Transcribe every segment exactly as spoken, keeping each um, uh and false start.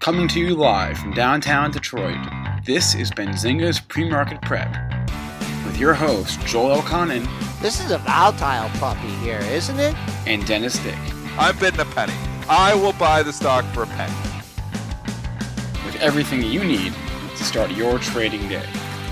Coming to you live from downtown Detroit, this is Benzinga's Pre-Market Prep with your host, Joel Elconin. This is a volatile puppy here, isn't it? And Dennis Dick. I'm bidding a penny. I will buy the stock for a penny. With everything you need to start your trading day.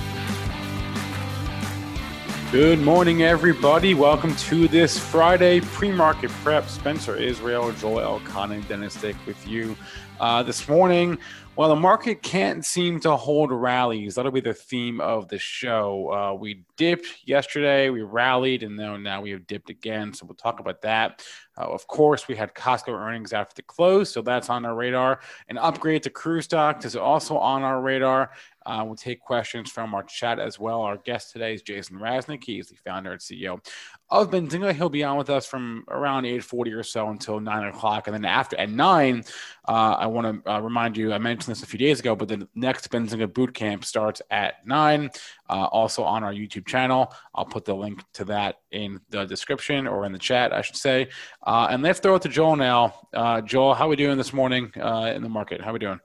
Good morning, everybody. Welcome to this Friday pre-market prep. Spencer Israel, Joel Elconin, Dennis Dick with you uh, this morning. Well, the market can't seem to hold rallies. That'll be the theme of the show. Uh, we dipped yesterday, we rallied, and now, now we have dipped again. So we'll talk about that. Uh, of course, we had Costco earnings after the close, so that's on our radar. An upgrade to Cruise stock is also on our radar. Uh, we'll take questions from our chat as well. Our guest today is Jason Raznick. He is the founder and C E O of Benzinga. He'll be on with us from around eight forty or so until nine o'clock. And then after at nine, uh, I want to uh, remind you, I mentioned this a few days ago, but the next Benzinga Bootcamp starts at nine, uh, also on our YouTube channel. I'll put the link to that in the description or in the chat, I should say. Uh, and let's throw it to Joel now. Uh, Joel, how are we doing this morning uh, in the market? How are we doing?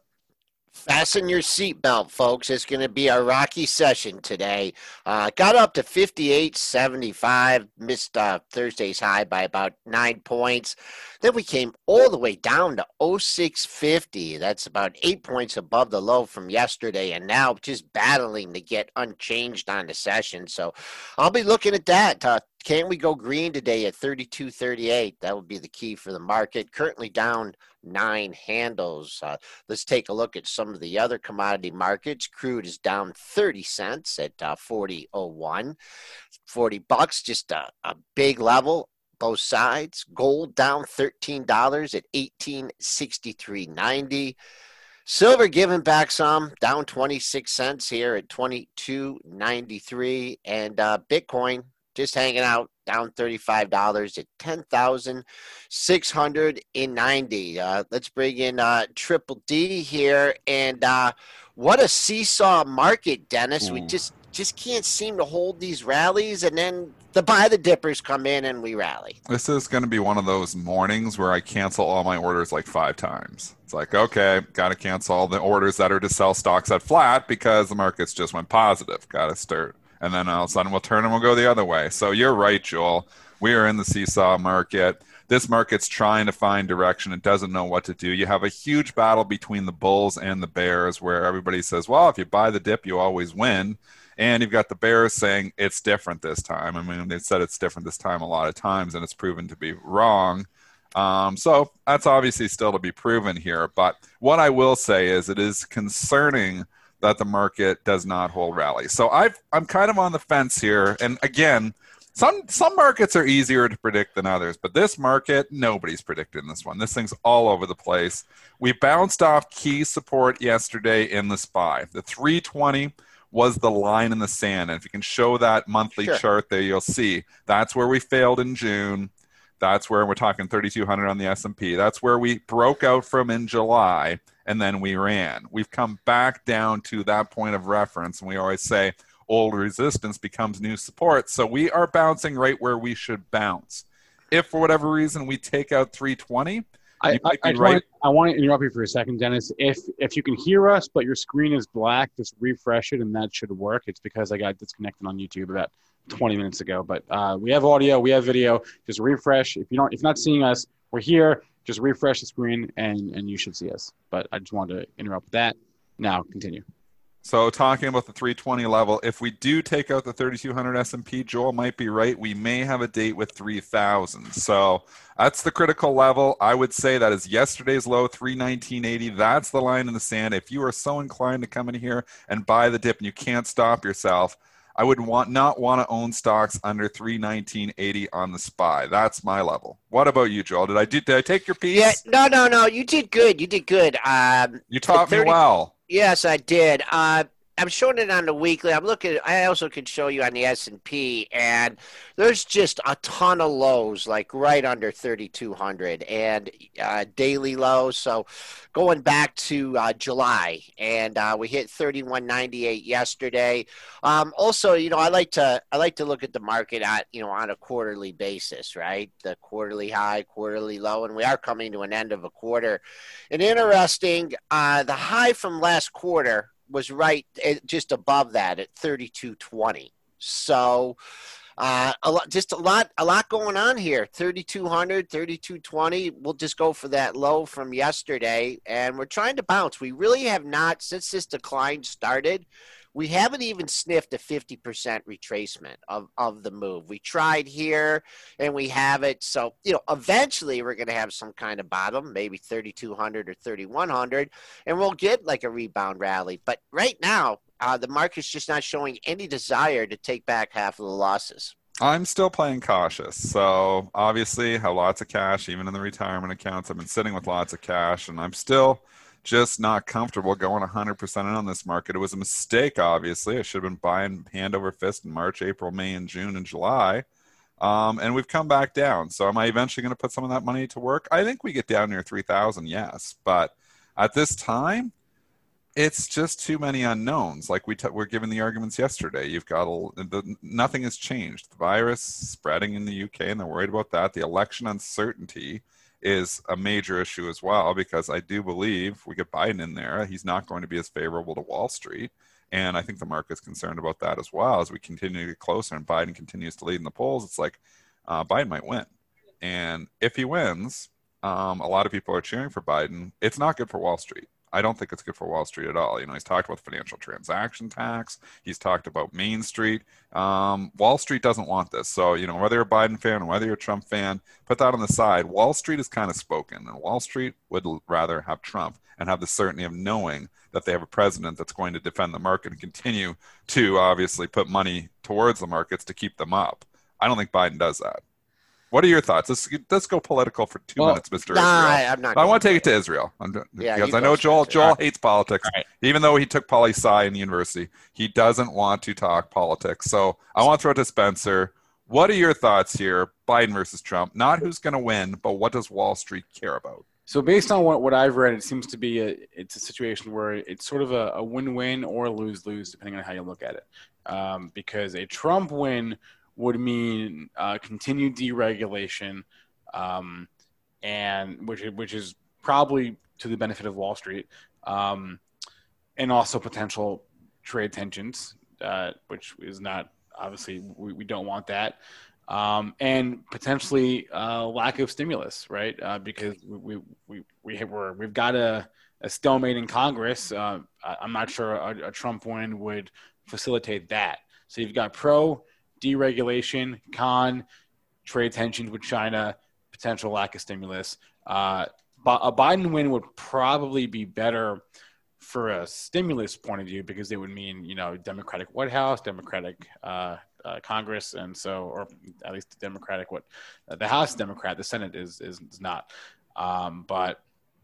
Fasten your seatbelt, folks. It's going to be a rocky session today. Uh, got up to fifty-eight seventy-five, missed uh, Thursday's high by about nine points. Then we came all the way down to oh six fifty. That's about eight points above the low from yesterday, and now just battling to get unchanged on the session. So I'll be looking at that. Uh, Can we go green today at thirty-two thirty-eight? That would be the key for the market. Currently down nine handles. Uh, let's take a look at some of the other commodity markets. Crude is down thirty cents at uh, forty oh one. forty bucks, just a, a big level, both sides. Gold down thirteen dollars at eighteen sixty-three ninety. Silver giving back some, down twenty-six cents here at twenty-two ninety-three. And uh, Bitcoin just hanging out, down thirty-five dollars at ten thousand six hundred ninety. Uh, let's bring in uh, Triple D here. And uh, what a seesaw market, Dennis. Ooh. We just, just can't seem to hold these rallies. And then the buy the dippers come in and we rally. This is going to be one of those mornings where I cancel all my orders like five times. It's like, okay, got to cancel all the orders that are to sell stocks at flat because the markets just went positive. Got to start. And then all of a sudden we'll turn and we'll go the other way. So you're right, Joel. We are in the seesaw market. This market's trying to find direction. It doesn't know what to do. You have a huge battle between the bulls and the bears where everybody says, well, if you buy the dip, you always win. And you've got the bears saying it's different this time. I mean, they've said it's different this time a lot of times, and it's proven to be wrong. Um, so that's obviously still to be proven here. But what I will say is it is concerning that the market does not hold rallies. So I've, I'm kind of on the fence here. And again, some some markets are easier to predict than others, but this market, nobody's predicting this one. This thing's all over the place. We bounced off key support yesterday in the S P Y. The three twenty was the line in the sand. And if you can show that monthly sure. chart there, you'll see that's where we failed in June. That's where we're talking thirty-two hundred on the S and P. That's where we broke out from in July, and then we ran. We've come back down to that point of reference, and we always say old resistance becomes new support. So we are bouncing right where we should bounce. If for whatever reason we take out three twenty, I, you I, might I, be right. want, I want to interrupt you for a second, Dennis. If if you can hear us, but your screen is black, just refresh it, and that should work. It's because I got disconnected on YouTube about twenty minutes ago. But uh, we have audio, we have video. Just refresh. If you don't, if you're not seeing us, we're here. Just refresh the screen, and and you should see us. But I just wanted to interrupt that. Now continue. So talking about the three twenty level, if we do take out the thirty-two hundred S and P, Joel might be right. We may have a date with three thousand. So that's the critical level. I would say that is yesterday's low, three nineteen eighty. That's the line in the sand. If you are so inclined to come in here and buy the dip and you can't stop yourself, I would want not want to own stocks under three nineteen eighty on the S P Y. That's my level. What about you, Joel? Did I do, did I take your piece? Yeah, no, no, no. You did good. You did good. Um, you taught thirty me well. Yes, I did. Uh, I'm showing it on the weekly. I'm looking. I also can show you on the S and P, and there's just a ton of lows, like right under thirty-two hundred, and uh, daily lows. So going back to uh, July, and uh, we hit thirty-one ninety-eight yesterday. Um, also, you know, I like to I like to look at the market at you know on a quarterly basis, right? The quarterly high, quarterly low, and we are coming to an end of a quarter. And interesting, uh, the high from last quarter was right just above that at thirty-two twenty. So uh, a lot, just a lot, a lot going on here. thirty-two hundred, thirty-two twenty. We'll just go for that low from yesterday, and we're trying to bounce. We really have not, since this decline started, we haven't even sniffed a fifty percent retracement of, of the move. We tried here and we have it. So, you know, eventually we're going to have some kind of bottom, maybe thirty-two hundred or thirty-one hundred, and we'll get like a rebound rally. But right now, uh, the market's just not showing any desire to take back half of the losses. I'm still playing cautious. So obviously have lots of cash, even in the retirement accounts. I've been sitting with lots of cash, and I'm still just not comfortable going one hundred percent in on this market. It was a mistake, obviously. I should have been buying hand over fist in March, April, May, and June, and July. Um, and we've come back down. So am I eventually going to put some of that money to work? I think we get down near three thousand, yes. But at this time, it's just too many unknowns. Like we t- were given the arguments yesterday. You've got a, the, nothing has changed. The virus spreading in the U K, and they're worried about that. The election uncertainty is a major issue as well, because I do believe we get Biden in there, he's not going to be as favorable to Wall Street. And I think the market's concerned about that as well. As we continue to get closer and Biden continues to lead in the polls, it's like uh, Biden might win. And if he wins, um, a lot of people are cheering for Biden. It's not good for Wall Street. I don't think it's good for Wall Street at all. You know, he's talked about the financial transaction tax. He's talked about Main Street. Um, Wall Street doesn't want this. So, you know, whether you're a Biden fan or whether you're a Trump fan, put that on the side. Wall Street is kind of spoken, and Wall Street would rather have Trump and have the certainty of knowing that they have a president that's going to defend the market and continue to obviously put money towards the markets to keep them up. I don't think Biden does that. What are your thoughts? Let's, let's go political for two well, minutes, Mister Nah, Israel. I'm not I want to take it to Israel. I'm, yeah, because I know Joel Joel right. hates politics. Right. Even though he took poli-sci in university, he doesn't want to talk politics. So I want to throw it to Spencer. What are your thoughts here, Biden versus Trump? Not who's going to win, but what does Wall Street care about? So based on what, what I've read, it seems to be a, it's a situation where it's sort of a, a win-win or lose-lose, depending on how you look at it. Um, because a Trump win would mean uh, continued deregulation, um, and which which is probably to the benefit of Wall Street, um, and also potential trade tensions, uh, which is not obviously we, we don't want that, um, and potentially uh, lack of stimulus, right? Uh, because we we we, we have, we're, we've got a, a stalemate in Congress. Uh, I'm not sure a, a Trump win would facilitate that. So you've got pro deregulation, con trade tensions with China, potential lack of stimulus. Uh, but a Biden win would probably be better for a stimulus point of view, because it would mean, you know, Democratic White House, Democratic uh, uh, Congress, and so, or at least Democratic what uh, the House is Democrat, the Senate is is, is not. Um, but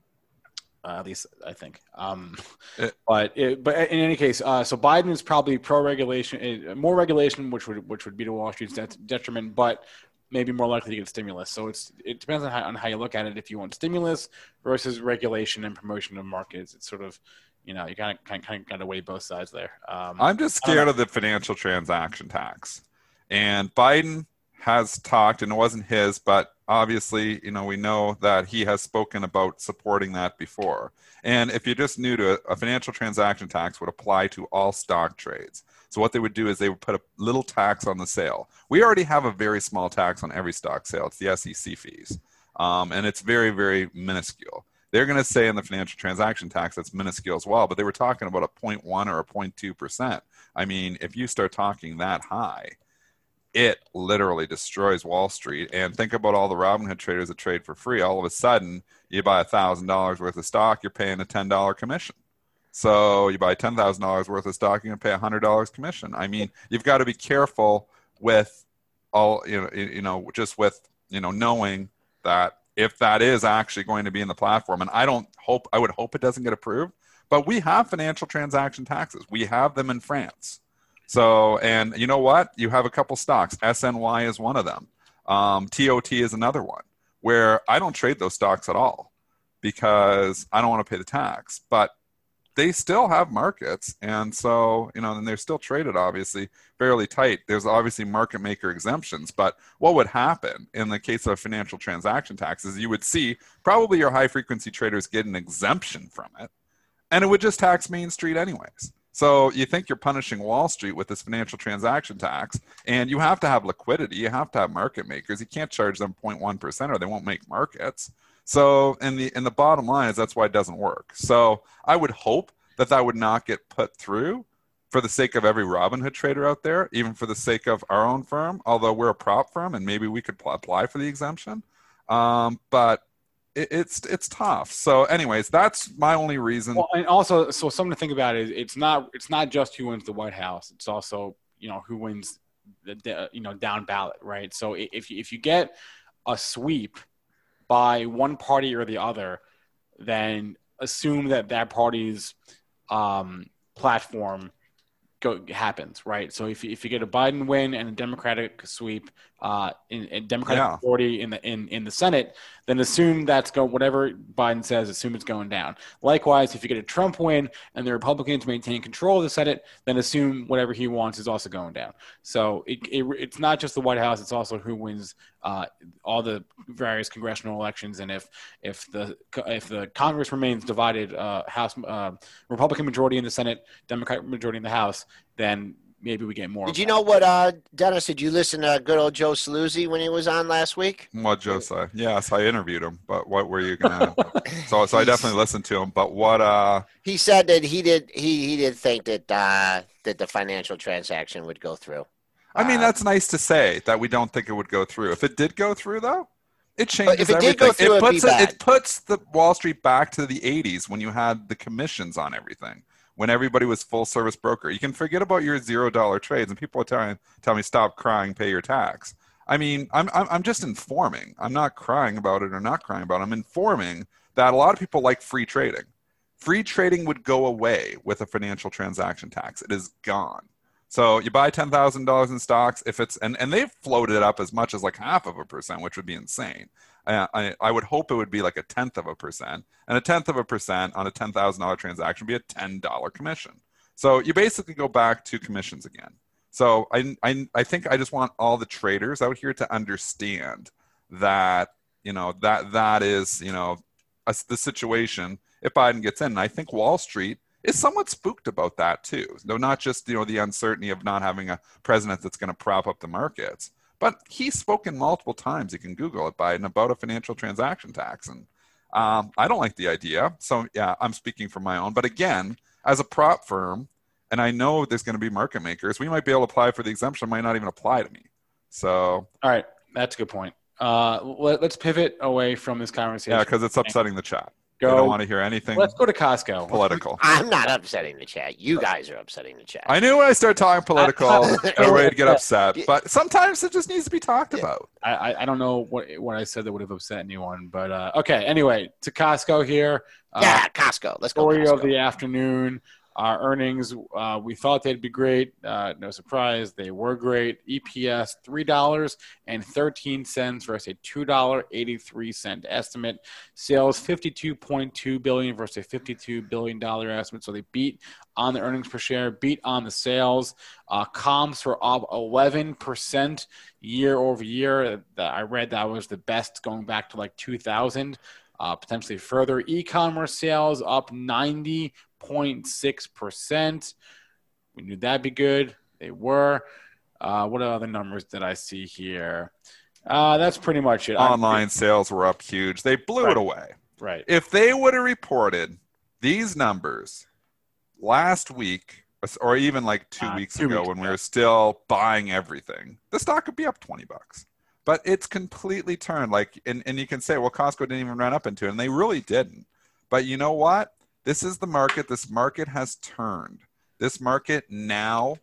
Uh, at least I think. Um, it, but it, but in any case, uh, so Biden is probably pro-regulation, uh, more regulation, which would which would be to Wall Street's det- detriment, but maybe more likely to get stimulus. So it's it depends on how, on how you look at it. If you want stimulus versus regulation and promotion of markets, it's sort of, you know, you kind of kind of got to weigh both sides there. Um, I'm just scared of the financial transaction tax, and Biden has talked, and it wasn't his, but obviously, you know, we know that he has spoken about supporting that before. And if you're just new to it, a financial transaction tax would apply to all stock trades. So what they would do is they would put a little tax on the sale. We already have a very small tax on every stock sale. It's the S E C fees. Um, and it's very, very minuscule. They're going to say in the financial transaction tax that's minuscule as well, but they were talking about a zero point one or a zero point two percent. I mean, if you start talking that high, it literally destroys Wall Street. And think about all the Robinhood traders that trade for free. All of a sudden, you buy one thousand dollars worth of stock, you're paying a ten dollars commission. So you buy ten thousand dollars worth of stock, you're going to pay one hundred dollars commission. I mean, you've got to be careful with all, you know, you know, just with, you know, knowing that if that is actually going to be in the platform, and I don't hope, I would hope it doesn't get approved, But we have financial transaction taxes. We have them in France. So, and you know what? You have a couple stocks. S N Y is one of them. Um, T O T is another one where I don't trade those stocks at all because I don't want to pay the tax. But they still have markets. And so, you know, and they're still traded, obviously, fairly tight. There's obviously market maker exemptions. But what would happen in the case of financial transaction taxes, you would see probably your high frequency traders get an exemption from it. And it would just tax Main Street anyways. So you think you're punishing Wall Street with this financial transaction tax, and you have to have liquidity. You have to have market makers. You can't charge them zero point one percent or they won't make markets. So in the in the bottom line is that's why it doesn't work. So I would hope that that would not get put through for the sake of every Robinhood trader out there, even for the sake of our own firm, although we're a prop firm and maybe we could pl- apply for the exemption. Um, but it, it's it's tough. So anyways, that's my only reason. Well, and also, so something to think about is it's not it's not just who wins the White House. It's also, you know, who wins the, the you know, down ballot, right? So if you, if you get a sweep by one party or the other, then assume that that party's um, platform go, happens, right? So if, if you get a Biden win and a Democratic sweep, uh, in, in Democratic Yeah. majority in the in, in the Senate, then assume that's go whatever Biden says, assume it's going down. Likewise, if you get a Trump win and the Republicans maintain control of the Senate, then assume whatever he wants is also going down. So it, it it's not just the White House; it's also who wins uh, all the various congressional elections. And if if the if the Congress remains divided, uh, House uh, Republican majority in the Senate, Democratic majority in the House, then maybe we get more. Did you know what, uh, Dennis, did you listen to good old Joe Saluzzi when he was on last week? What Joe said? Yes, I interviewed him, but what were you gonna? so, so I definitely listened to him. But what? Uh, He said that he did. He he did think that uh, that the financial transaction would go through. I mean, Uh, that's nice to say that we don't think it would go through. If it did go through, though, it changes if it everything. did go through, it it'd be puts it, bad. it puts the Wall Street back to the eighties when you had the commissions on everything, when everybody was full service broker. You can forget about your zero dollar trades, and people are telling tell me stop crying, pay your tax. I mean, I'm I'm I'm just informing. I'm not crying about it or not crying about it. I'm informing that a lot of people like free trading. Free trading would go away with a financial transaction tax. It is gone. So you buy ten thousand dollars in stocks, if it's and, and they've floated it up as much as like half of a percent, which would be insane. I, I, I would hope it would be like a tenth of a percent, and a tenth of a percent on a ten thousand dollars transaction would be a ten dollars commission. So you basically go back to commissions again. So I, I, I think I just want all the traders out here to understand that, you know, that that is, you know, a, the situation if Biden gets in. And I think Wall Street is somewhat spooked about that too. No, not just, you know, the uncertainty of not having a president that's going to prop up the markets, but he's spoken multiple times. You can Google it, Biden, about a financial transaction tax. And um, I don't like the idea. So yeah, I'm speaking from my own. But again, as a prop firm, and I know there's going to be market makers, we might be able to apply for the exemption. It might not even apply to me. So All right, that's a good point. Uh, let, let's pivot away from this conversation. yeah, because it's upsetting the chat. Go. I don't want to hear anything Let's go to Costco. political. I'm not upsetting the chat. You guys are upsetting the chat. I knew when I started talking political, everybody would get upset. But sometimes it just needs to be talked about. I, I, I don't know what what I said that would have upset anyone, but uh, okay. Anyway, to Costco here. Uh, yeah, Costco. Let's go. Story Costco. of the afternoon. Our earnings, uh, we thought they'd be great. Uh, no surprise, they were great. E P S three dollars and thirteen cents versus a two dollars and eighty-three cents estimate. Sales fifty-two point two billion dollars versus a fifty-two billion dollars estimate. So they beat on the earnings per share, beat on the sales. Uh, comps were up eleven percent year over year. I read that was the best going back to like two thousand, uh, potentially further. E-commerce sales up ninety zero point six percent. We knew that'd be good. They were. Uh, what other numbers did I see here? Uh, that's pretty much it. Online sales were up huge. They blew Right. it away. Right. If they would have reported these numbers last week, or even like two Uh, weeks two ago weeks when we ago. were still buying everything, the stock could be up twenty bucks. But it's completely turned. Like, and, and you can say, well, Costco didn't even run up into it, and they really didn't. But you know what? This is the market. This market has turned. This market now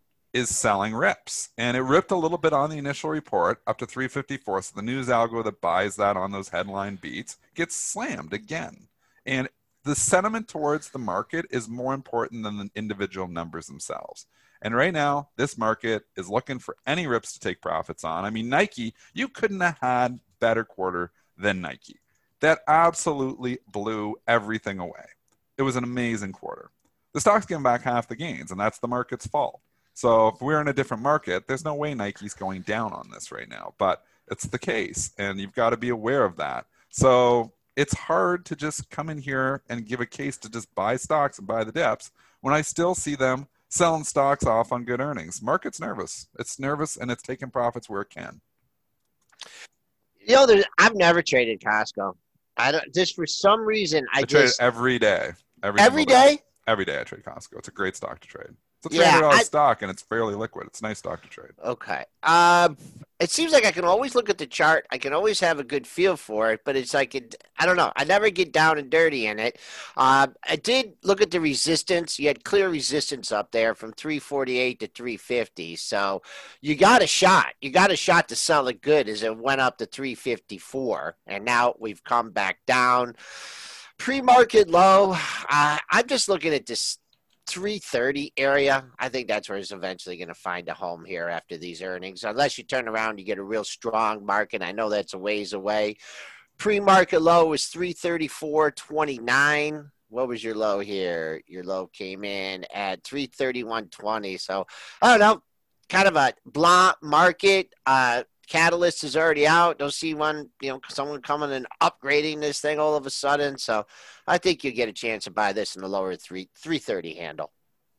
is selling rips. And it ripped a little bit on the initial report up to three fifty-four. So the news algo that buys that on those headline beats gets slammed again. And the sentiment towards the market is more important than the individual numbers themselves. And right now, this market is looking for any rips to take profits on. I mean, Nike, you couldn't have had better quarter than Nike. That absolutely blew everything away. It was an amazing quarter. The stock's giving back half the gains, and that's the market's fault. So if we're in a different market, there's no way Nike's going down on this right now. But it's the case, and you've got to be aware of that. So it's hard to just come in here and give a case to just buy stocks and buy the dips when I still see them selling stocks off on good earnings. Market's nervous. It's nervous, and it's taking profits where it can. You know, there's, I've never traded Costco. I don't, just for some reason, I, I trade just it every day. Every, every day? day? Every day I trade Costco. It's a great stock to trade. It's a Yeah, three hundred dollars I- stock, and it's fairly liquid. It's a nice stock to trade. Okay. Um, it seems like I can always look at the chart. I can always have a good feel for it, but it's like it, I don't know. I never get down and dirty in it. Um, I did look at the resistance. You had clear resistance up there from three forty-eight to three fifty. So you got a shot. You got a shot to sell it good as it went up to three fifty-four, and now we've come back down. Pre-market low. Uh, I'm just looking at this three thirty area. I think that's where it's eventually going to find a home here after these earnings, unless you turn around, you get a real strong market. I know that's a ways away. Pre-market low was three thirty-four twenty-nine. What was your low here? Your low came in at three thirty-one twenty. So I don't know, kind of a blah market. Uh, Catalyst is already out. Don't see one, you know, someone coming and upgrading this thing all of a sudden. So I think you get a chance to buy this in the lower three three thirty handle.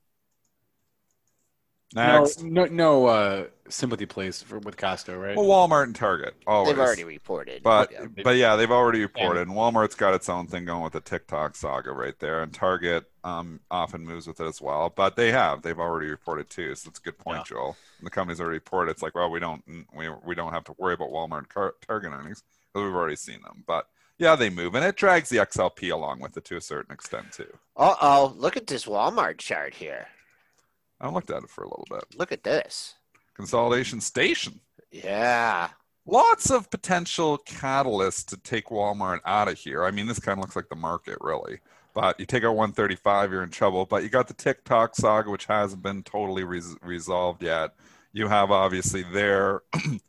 Next. No, no, no uh, sympathy plays for with Costco, right? Well, Walmart and Target, always. They've already reported. But Yeah. but yeah, they've already reported. And Walmart's got its own thing going with the TikTok saga right there, and Target um, often moves with it as well. But they have, they've already reported too. So that's a good point, Yeah. Joel. And the company's already reported. It's like, well, we don't we we don't have to worry about Walmart and Car- Target earnings because we've already seen them. But yeah, they move, and it drags the X L P along with it to a certain extent too. Uh oh, look at this Walmart chart here. I looked at it for a little bit. Look at this. Consolidation station. Yeah. Lots of potential catalysts to take Walmart out of here. I mean, this kind of looks like the market, really. But you take out one thirty-five, you're in trouble. But you got the TikTok saga, which hasn't been totally res- resolved yet. You have, obviously, their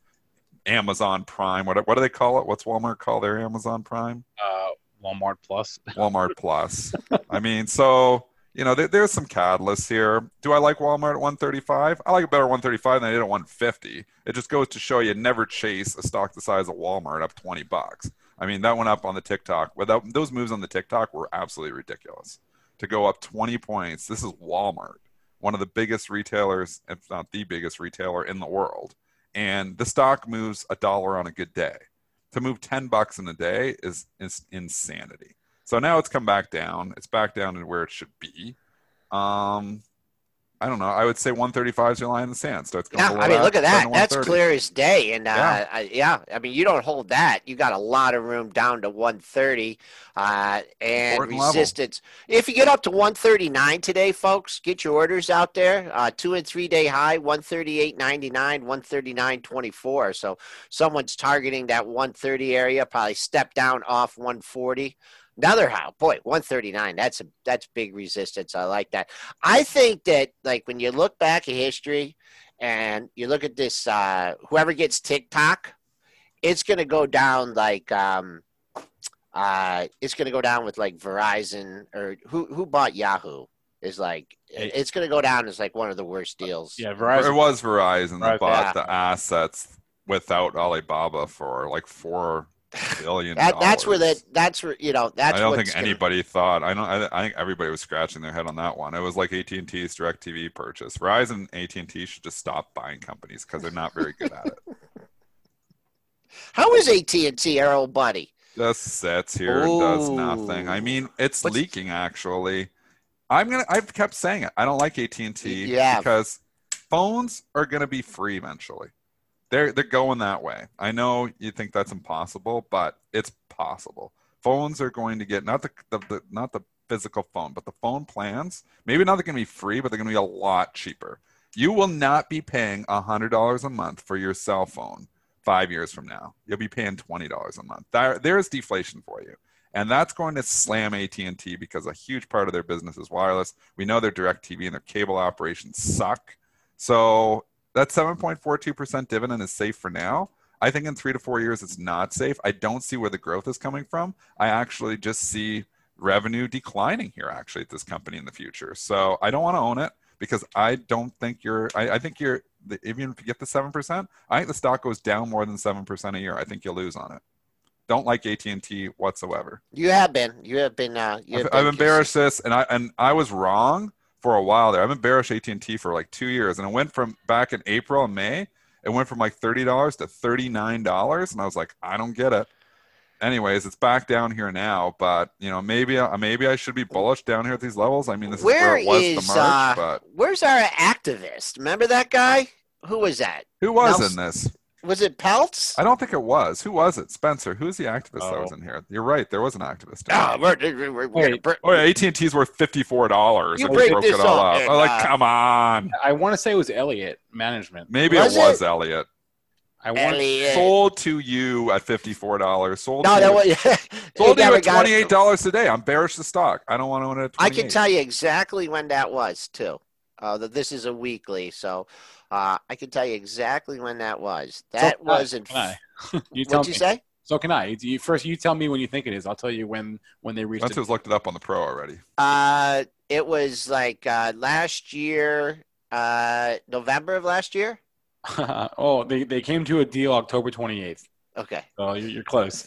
Amazon Prime. What, what do they call it? What's Walmart call their Amazon Prime? Uh, Walmart Plus. Walmart Plus. I mean, so... You know, there, there's some catalysts here. Do I like Walmart at one thirty-five? I like it better at one thirty-five than I did at one fifty. It just goes to show you never chase a stock the size of Walmart up twenty bucks. I mean, that went up on the TikTok. Without those moves on the TikTok were absolutely ridiculous. To go up twenty points, this is Walmart, one of the biggest retailers, if not the biggest retailer in the world. And the stock moves a dollar on a good day. To move ten bucks in a day is, is insanity. So now it's come back down. It's back down to where it should be. Um, I don't know. I would say one thirty-five is your line in the sand. Starts going Yeah, below I mean, that, look at down that. to That's one thirty. clear as day. And uh, Yeah. I, yeah, I mean, you don't hold that. You got a lot of room down to one thirty uh, and Important level. resistance. If you get up to one thirty-nine today, folks, get your orders out there. Uh, two and three day high, one thirty-eight ninety-nine, one thirty-nine twenty-four. So someone's targeting that one thirty area, probably step down off one forty. Another how, boy, one thirty-nine. That's a that's big resistance. I like that. I think that like when you look back at history and you look at this, uh, whoever gets TikTok, it's gonna go down like um, uh, it's gonna go down with like Verizon or who who bought Yahoo is like it's gonna go down as like one of the worst deals. Yeah, It Verizon. was Verizon that Verizon. bought Yeah. the assets without Alibaba for like four billion That, that's where dollars. that that's where you know that's I don't what's think gonna- anybody thought. I don't. I, I think everybody was scratching their head on that one. It was like A T and T's DirecTV purchase. Verizon and A T and T should just stop buying companies because they're not very good at it. How is A T and T, our old buddy? Just sits here and does Ooh. nothing. I mean, it's What's- leaking actually. I'm gonna. I've kept saying it. I don't like A T and T Yeah. because phones are gonna be free eventually. They're they're going that way. I know you think that's impossible, but it's possible. Phones are going to get not the, the, the not the physical phone, but the phone plans. Maybe not they're going to be free, but they're going to be a lot cheaper. You will not be paying a hundred dollars a month for your cell phone five years from now. You'll be paying twenty dollars a month. There, there's deflation for you. And that's going to slam A T and T because a huge part of their business is wireless. We know their DirecTV and their cable operations suck. So that seven point four two percent dividend is safe for now. I think in three to four years, it's not safe. I don't see where the growth is coming from. I actually just see revenue declining here, actually, at this company in the future. So I don't want to own it because I don't think you're, I, I think you're, even if you get the seven percent, I think the stock goes down more than seven percent a year. I think you'll lose on it. Don't like A T and T whatsoever. You have been. You have been. Uh, you have I've, been I've embarrassed this, and I and I was wrong for a while there. I've been bearish A T and T for like two years, and it went from back in April and May. It went from like thirty dollars to thirty-nine dollars, and I was like, I don't get it. Anyways, it's back down here now, but you know, maybe maybe I should be bullish down here at these levels. I mean, this Where is where it was is, the March, uh, but where's our activist? Remember that guy? Who was that? who was Nelson- in this? Was it Peltz? I don't think it was. Who was it? Spencer. Who's the activist that Oh. was in here? You're right. There was an activist. In Oh, here. we're, we're, we're, Wait. we're- Oh yeah, A T and T's worth fifty-four dollars. You and break broke this it all up up. and, I'm like, uh, come on. I want to say it was Elliott Management. Maybe Was it was it? Elliot. I want. Elliot. Sold to you at fifty-four dollars. Sold No, to that you. was. Sold to He you never at got it. twenty-eight dollars today. I'm bearish the stock. I don't want to own it at I twenty-eight. can tell you exactly when that was too. Uh, that this is a weekly, so uh, I can tell you exactly when that was. That can I. was in. Can I? You tell What'd you me. say? So can I? You, first, you tell me when you think it is. I'll tell you when when they reached it. Spencer's looked it up on the Pro already. Uh, it was like uh, last year, uh, November of last year. Oh, they, they came to a deal October twenty-eighth. Okay. Oh, you're, you're close.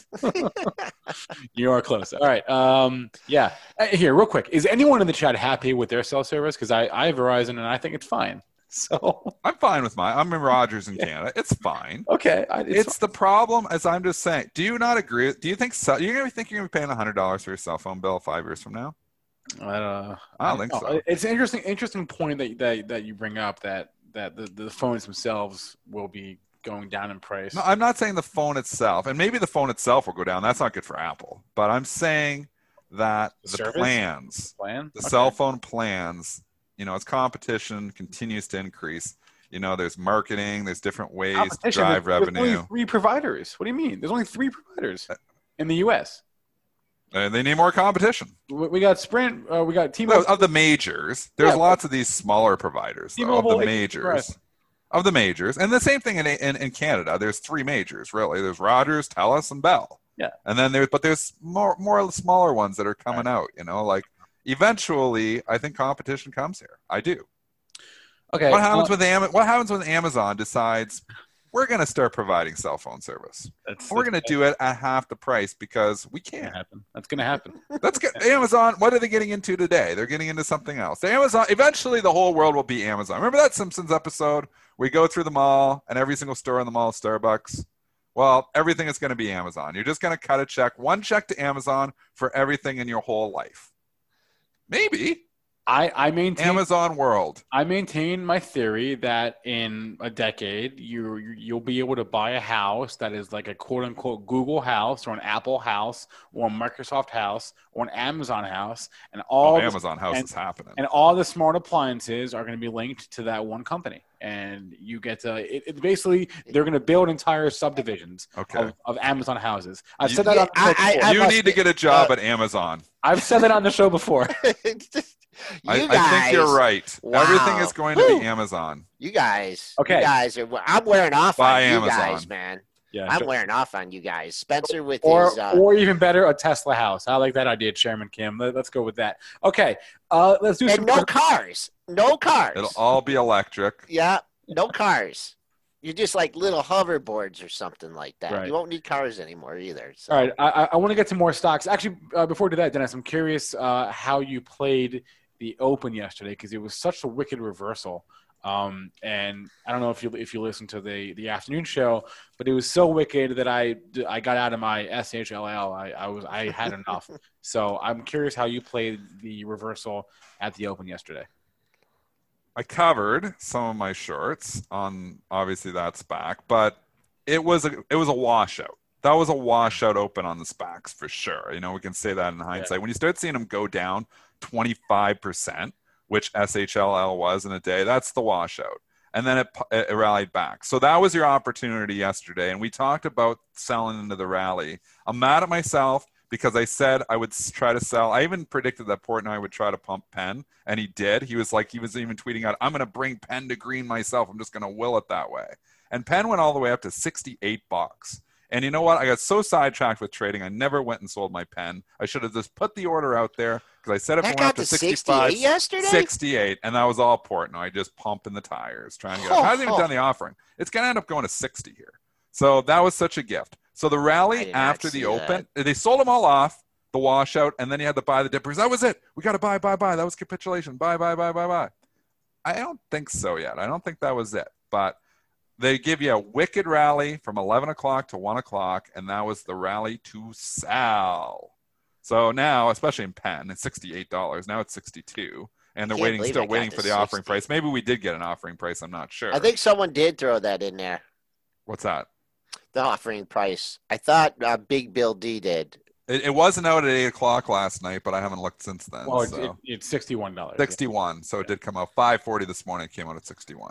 You are close. All right. Um, yeah. Uh, Here, real quick. Is anyone in the chat happy with their cell service? Because I, I have Verizon and I think it's fine. So, I'm fine with mine. I'm in Rogers in Canada. It's fine. okay. I, it's, It's the problem, as I'm just saying. Do you not agree? Do you think cell, you're going to think you're going to be paying one hundred dollars for your cell phone bill five years from now? I don't know. I don't think know. so. It's an interesting interesting point that that, that you bring up that that the, the phones themselves will be going down in price. No, I'm not saying the phone itself, and maybe the phone itself will go down. That's not good for Apple. But I'm saying that The the service? plans, Plan? the Okay. cell phone plans, you know, as competition continues to increase, you know, there's marketing, there's different ways to Competition, drive there's- there's revenue. only three providers. What do you mean? There's only three providers in the U S. Uh, they need more competition. We we got Sprint. Uh, we got Well, T-Mobile. of the majors, there's Yeah, but- lots of these smaller providers though, of T-Mobile, the X P Express. majors. Of the majors, and the same thing in, in in Canada. There's three majors really. There's Rogers, Telus, and Bell. Yeah. And then there's but there's more more smaller ones that are coming out. You know, like eventually, I think competition comes here. I do. Okay. What happens uh, with Am- What happens when Amazon decides we're going to start providing cell phone service? that's, We're going to do it at half the price because we That's gonna can. happen. That's gonna happen. Let's get Amazon. What are they getting into today? They're getting into something else. The Amazon. Eventually, the whole world will be Amazon. Remember that Simpsons episode? We go through the mall, and every single store in the mall is Starbucks. Well, everything is going to be Amazon. You're just going to cut a check, one check to Amazon for everything in your whole life. Maybe I I maintain Amazon world. I maintain my theory that in a decade you you'll be able to buy a house that is like a quote unquote Google house or an Apple house or a Microsoft house or an Amazon house, and all Oh, the- Amazon house and- is happening. and all the smart appliances are going to be linked to that one company, and you get to it, it basically they're going to build entire subdivisions Okay. of, of Amazon houses. I've You- said that Yeah, on the show I- I- before. I you must need to be- get a job uh, at Amazon. I've said that on the show before. you I, guys, I think you're right. Wow. Everything is going to Woo. be Amazon. You guys, Okay. You guys are. I'm wearing off Buy on you Amazon. guys, man. Yeah, I'm sure. wearing off on you guys. Spencer with or his. Uh, or even better, a Tesla house. I like that idea, Chairman Kim. Let, us go with that. Okay, uh, let's do some. and no cars. No cars. It'll all be electric. Yeah, no cars. You're just like little hoverboards or something like that. Right. You won't need cars anymore either. So. All right, I, I- I want to get to more stocks. Actually, uh, before we do that, Dennis, I'm curious uh, how you played the Open yesterday because it was such a wicked reversal. Um, and I don't know if you if you listened to the the afternoon show, but it was so wicked that I I got out of my S H L L. I, I was I had enough. So I'm curious how you played the reversal at the Open yesterday. I covered some of my shorts on obviously that SPAC, but it was a it was a washout. That was a washout open on the SPACs for sure. You know, we can say that in hindsight. When you start seeing them go down twenty-five percent, which S H L L was in a day, that's the washout. And then it, it rallied back. So that was your opportunity yesterday. And we talked about selling into the rally. I'm mad at myself because I said I would try to sell. I even predicted that Portnoy would try to pump Penn, and he did. He was like, he was even tweeting out, I'm going to bring Penn to green myself. I'm just going to will it that way. And Penn went all the way up to sixty-eight bucks. And you know what? I got so sidetracked with trading, I never went and sold my Penn. I should have just put the order out there because I said if That it went got up to to sixty-five, sixty-eight yesterday? sixty-eight, and that was all Portnoy, just pumping the tires, trying to get. It hasn't even done the offering. It's going to end up going to sixty here. So that was such a gift. So the I rally did not after see the open, they sold them all off, the washout, and then you had to buy the dippers. That was it. We got to buy, buy, buy. That was capitulation. Buy, buy, buy, buy, buy. I don't think so yet. I don't think that was it. But they give you a wicked rally from eleven o'clock to one o'clock, and that was the rally to sell. So now, especially in Penn, it's sixty-eight dollars. Now it's sixty-two, and they're Can't waiting, believe still it got waiting to for the offering sixty. price. Maybe we did get an offering price. I'm not sure. I think someone did throw that in there, What's that? the offering price. I thought uh, Big Bill D did. It, it wasn't out at eight o'clock last night, but I haven't looked since then. Well, it, so. it, it's sixty-one dollars. sixty-one. So it did come out five forty this morning. It came out at sixty-one.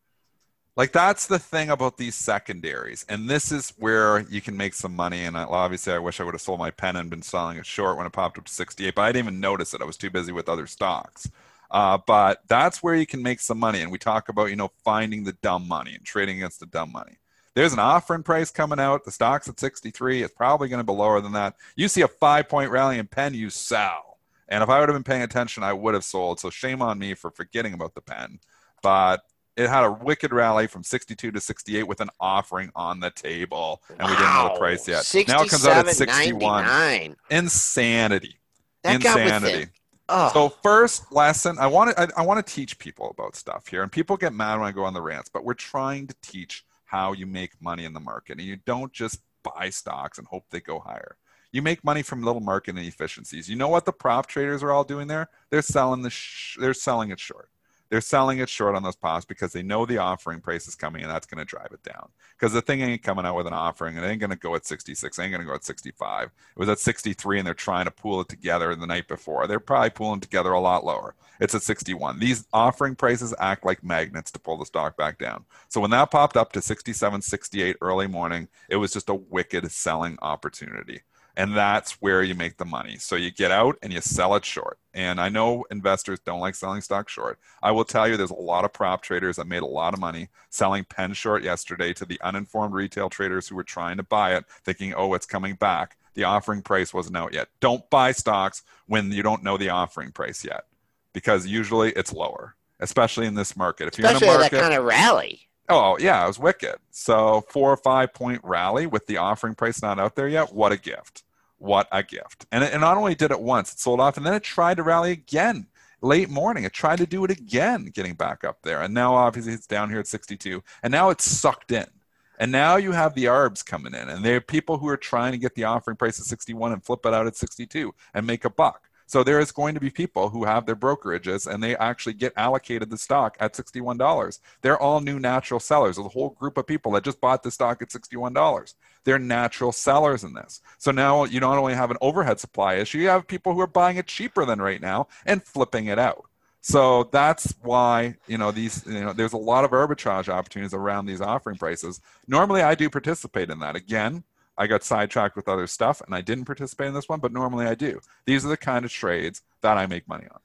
Like, that's the thing about these secondaries. And this is where you can make some money. And I, obviously, I wish I would have sold my Penn and been selling it short when it popped up to sixty-eight. But I didn't even notice it. I was too busy with other stocks. Uh, but that's where you can make some money. And we talk about, you know, finding the dumb money and trading against the dumb money. There's an offering price coming out. The stock's at sixty-three. It's probably going to be lower than that. You see a five-point rally in Penn, you sell. And if I would have been paying attention, I would have sold. So shame on me for forgetting about the Penn. But it had a wicked rally from sixty-two to sixty-eight with an offering on the table. And we didn't know the price yet. Now it comes out at sixty-one. Insanity. That got Insanity. within. Oh. So first lesson, I want to I, I want to teach people about stuff here. And people get mad when I go on the rants, but we're trying to teach how you make money in the market. And you don't just buy stocks and hope they go higher. You make money from little market inefficiencies. You know what the prop traders are all doing there? They're selling the sh- they're selling it short. They're selling it short on those pops because they know the offering price is coming and that's going to drive it down. Because the thing ain't coming out with an offering and it ain't going to go at sixty-six. It ain't going to go at sixty-five. It was at sixty-three and they're trying to pool it together the night before. They're probably pooling together a lot lower. It's at sixty-one. These offering prices act like magnets to pull the stock back down. So when that popped up to sixty-seven, sixty-eight early morning, it was just a wicked selling opportunity. And that's where you make the money. So you get out and you sell it short. And I know investors don't like selling stock short. I will tell you there's a lot of prop traders that made a lot of money selling Penn short yesterday to the uninformed retail traders who were trying to buy it, thinking, oh, it's coming back. The offering price wasn't out yet. Don't buy stocks when you don't know the offering price yet, because usually it's lower, especially in this market. If Especially you're in a market, that kind of rally. Oh, yeah, it was wicked. So four or five point rally with the offering price not out there yet. What a gift. What a gift. And it, it not only did it once, it sold off, and then it tried to rally again late morning. It tried to do it again, getting back up there. And now obviously it's down here at sixty-two. And now it's sucked in. And now you have the arbs coming in. And there are people who are trying to get the offering price at sixty-one and flip it out at sixty-two and make a buck. So there is going to be people who have their brokerages and they actually get allocated the stock at sixty-one dollars. They're all new natural sellers. There's a whole group of people that just bought the stock at sixty-one dollars. They're natural sellers in this. So now you not only have an overhead supply issue, you have people who are buying it cheaper than right now and flipping it out. So that's why, you know, these, you know, there's a lot of arbitrage opportunities around these offering prices. Normally I do participate in that. Again, I got sidetracked with other stuff and I didn't participate in this one, but normally I do. These are the kind of trades that I make money on.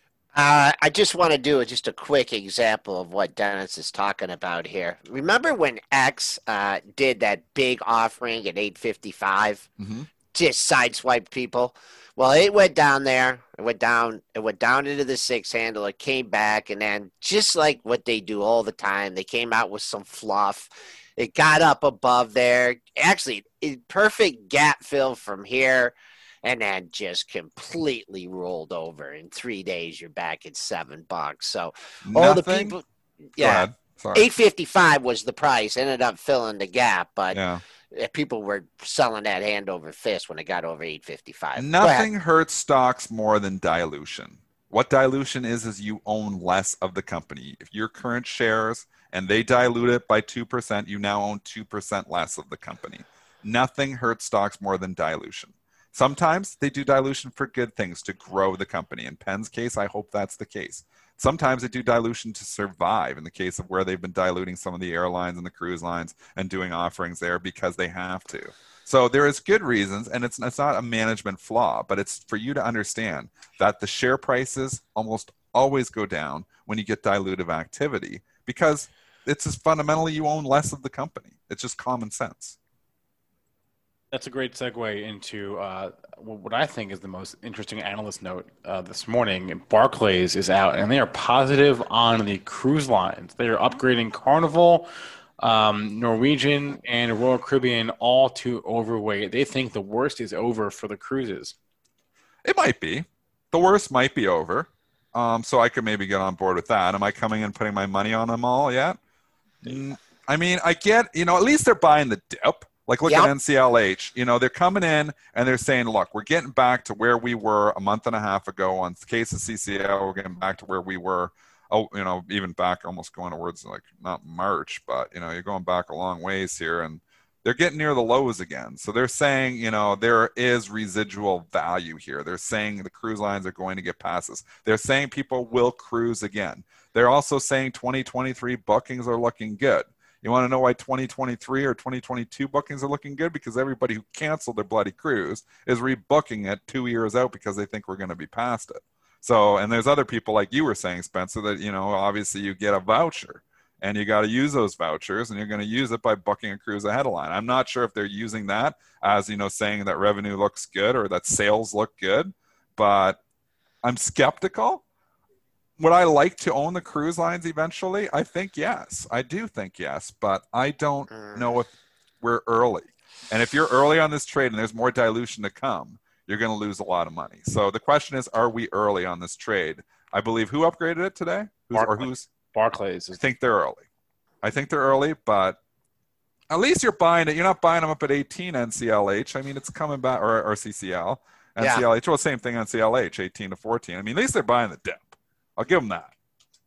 Uh, I just want to do just a quick example of what Dennis is talking about here. Remember when X uh, did that big offering at eight fifty-five? Mm-hmm. Just sideswiped people. Well, it went down there. It went down. It went down into the six handle. It came back, and then just like what they do all the time, they came out with some fluff. It got up above there. Actually, it, perfect gap fill from here, and then just completely rolled over. In three days, you're back at seven bucks. So all the Nothing? people, yeah, Sorry. eight fifty five was the price. Ended up filling the gap, but Yeah. people were selling that hand over fist when it got over eight fifty five. Nothing hurts stocks more than dilution. What dilution is, is you own less of the company. If your current shares and they dilute it by two percent, you now own two percent less of the company. Nothing hurts stocks more than dilution. Sometimes they do dilution for good things, to grow the company. In Penn's case, I hope that's the case. Sometimes they do dilution to survive, in the case of where they've been diluting some of the airlines and the cruise lines and doing offerings there because they have to. So there is good reasons, and it's it's not a management flaw, but it's for you to understand that the share prices almost always go down when you get dilutive activity because it's just fundamentally you own less of the company. It's just common sense. That's a great segue into uh, what I think is the most interesting analyst note uh, this morning. Barclays is out, and they are positive on the cruise lines. They are upgrading Carnival, um, Norwegian, and Royal Caribbean all to overweight. They think the worst is over for the cruises. It might be. The worst might be over. Um, so I could maybe get on board with that. Am I coming and putting my money on them all yet? Mm, I mean, I get, you know, at least they're buying the dip. Like, look yep. at N C L H. You know, they're coming in and they're saying, look, we're getting back to where we were a month and a half ago on the case of C C L. We're getting back to where we were, oh, you know, even back almost going towards, like, not March, but, you know, you're going back a long ways here. And they're getting near the lows again. So they're saying, you know, there is residual value here. They're saying the cruise lines are going to get past this. They're saying people will cruise again. They're also saying twenty twenty-three bookings are looking good. You want to know why twenty twenty-three or twenty twenty-two bookings are looking good? Because everybody who canceled their bloody cruise is rebooking it two years out because they think we're going to be past it. So, and there's other people like you were saying, Spencer, that, you know, obviously you get a voucher and you got to use those vouchers and you're going to use it by booking a cruise ahead of line. I'm not sure if they're using that as, you know, saying that revenue looks good or that sales look good, but I'm skeptical. Would I like to own the cruise lines eventually? I think yes. I do think yes, but I don't know if we're early. And if you're early on this trade and there's more dilution to come, you're going to lose a lot of money. So the question is, are we early on this trade? I believe who upgraded it today? Who's, or who's Barclays? I think they're early. I think they're early, but at least you're buying it. You're not buying them up at eighteen N C L H. I mean, it's coming back, or, or C C L. N C L H, yeah. Well, same thing N C L H, eighteen to fourteen. I mean, at least they're buying the dip. I'll give them that.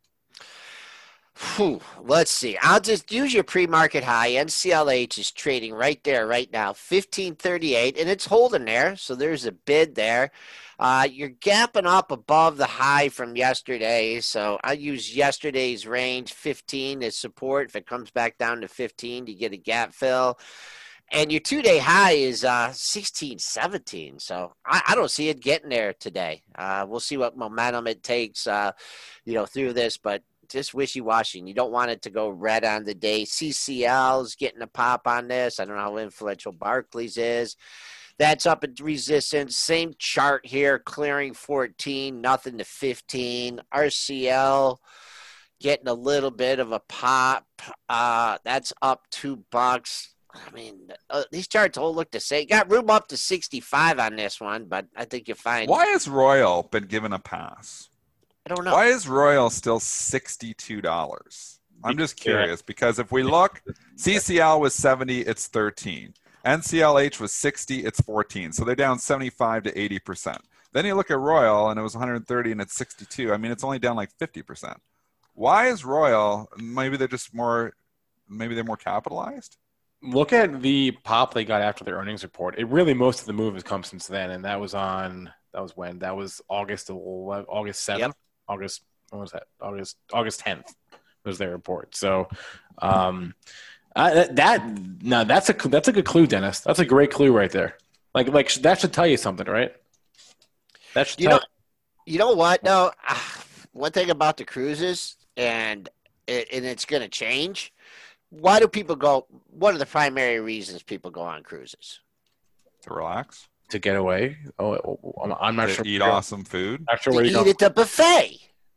Whew, let's see. I'll just use your pre-market high. N C L H is trading right there right now, fifteen thirty-eight, and it's holding there. So there's a bid there. Uh, you're gapping up above the high from yesterday. So I use yesterday's range, fifteen as support. If it comes back down to fifteen, you get a gap fill. And your two-day high is uh, sixteen seventeen. So I, I don't see it getting there today. Uh, we'll see what momentum it takes, uh, you know, through this. But just wishy-washy. You don't want it to go red on the day. C C L's getting a pop on this. I don't know how influential Barclays is. That's up at resistance. Same chart here, clearing fourteen, nothing to fifteen. R C L getting a little bit of a pop. Uh, that's up two bucks. I mean, uh, these charts all look the same. Got room up to sixty-five on this one, but I think you'll find. Why has Royal been given a pass? I don't know. Why is Royal still sixty-two dollars? I'm just curious because if we look, C C L was seventy, it's thirteen. N C L H was sixty, it's fourteen. So they're down seventy-five to eighty percent. Then you look at Royal and it was one hundred thirty and it's sixty-two. I mean, it's only down like fifty percent. Why is Royal, maybe they're just more, maybe they're more capitalized? Look at the pop they got after their earnings report. It really, most of the move has come since then, and that was on, that was when? That was August eleventh, August seventh? Yep. August, what was that? August August tenth was their report. So um, uh, that, that no, that's a that's a good clue, Dennis. That's a great clue right there. Like like that should tell you something, right? That should you tell know. You know what? No, uh, one thing about the cruises, and it, and it's going to change. Why do people go? What are the primary reasons people go on cruises? To relax, to get away. Oh, I'm, I'm not to sure. Eat awesome food. Not sure to where eat you go. at the buffet.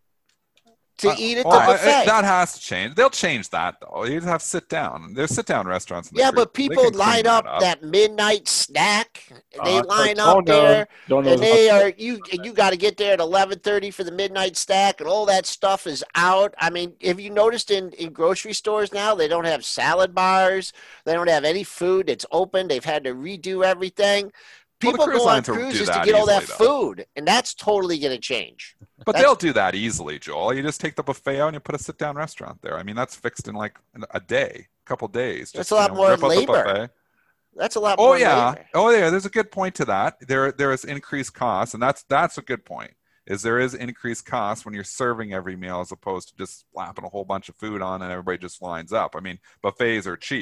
To uh, eat at well, the buffet. I, that has to change. They'll change that though. You have to sit down. There's sit down restaurants. In the yeah, cruise. but people line up, up that midnight snack. They uh, line oh, up no, there, don't and they are you. You got to get there at eleven thirty for the midnight snack, and all that stuff is out. I mean, have you noticed in in grocery stores now they don't have salad bars? They don't have any food that's open. They've had to redo everything. People well, go on cruises to get all that easily, food, and that's totally going to change. But that's, they'll do that easily, Joel. You just take the buffet out and you put a sit-down restaurant there. I mean, that's fixed in like a day, a couple days. Just, that's a lot you know, more labor. That's a lot oh, more yeah. labor. Oh, yeah. There's a good point to that. There, there is increased costs, and that's that's a good point. Is there is increased cost when you're serving every meal as opposed to just slapping a whole bunch of food on and everybody just lines up. I mean, buffets are cheap.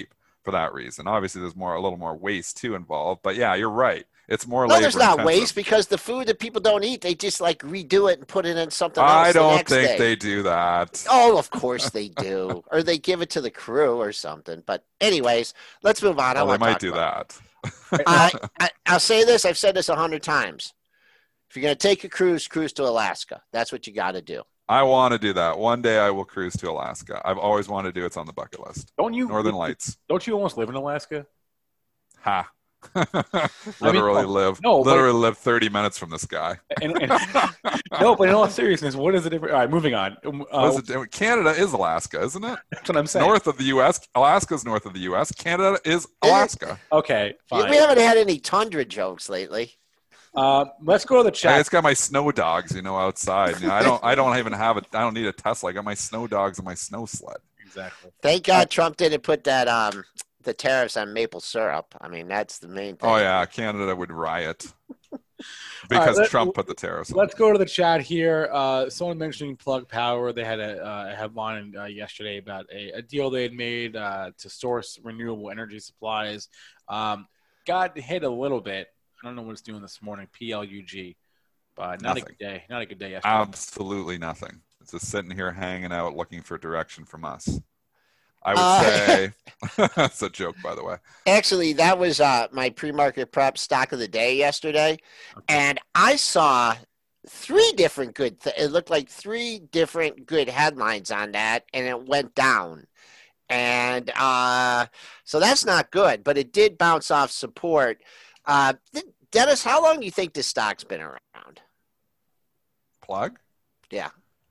for that reason. Obviously, there's more a little more waste too involved, but yeah, you're right. It's more No, labor there's not intensive. waste because the food that people don't eat, they just like redo it and put it in something else I the don't next think day. they do that. Oh, of course they do. Or they give it to the crew or something. But anyways, let's move on. I Well, they want to might talk do about that. I, I, I'll say this. I've said this a hundred times. If you're going to take a cruise, cruise to Alaska. That's what you got to do. I want to do that. One day I will cruise to Alaska. I've always wanted to do it. It's on the bucket list. Don't you Northern Lights. Don't you almost live in Alaska? Ha. literally no, live no, literally but- live thirty minutes from this guy. And, and, no, but in all seriousness, what is the difference? All right, moving on. Um, uh, What is it? Canada is Alaska, isn't it? That's what I'm saying. North of the U S. Alaska's north of the U S. Canada is Alaska. Okay, fine. We haven't had any tundra jokes lately. Uh, let's go to the I chat. just got my snow dogs, you know, outside. You know, I don't I don't even have it. I don't need a Tesla. I got my snow dogs and my snow sled. Exactly. Thank God Trump didn't put that um the tariffs on maple syrup. I mean, that's the main thing. Oh yeah, Canada would riot because let- Trump put the tariffs on. Let's go to the chat here. Uh, someone mentioning Plug Power. They had a, uh, a headline uh, yesterday about a, a deal they had made uh, to source renewable energy supplies. Um, got hit a little bit. I don't know what it's doing this morning. P L U G, but not Nothing. a good day. Not a good day yesterday. Absolutely nothing. It's just sitting here hanging out, looking for direction from us. I would Uh, say that's a joke, by the way. Actually, that was uh, my pre-market prep stock of the day yesterday, and I saw three different good. Th- it looked like three different good headlines on that, and it went down, and uh, so that's not good. But it did bounce off support. Uh, th- Dennis, how long do you think this stock's been around? Plug? Yeah.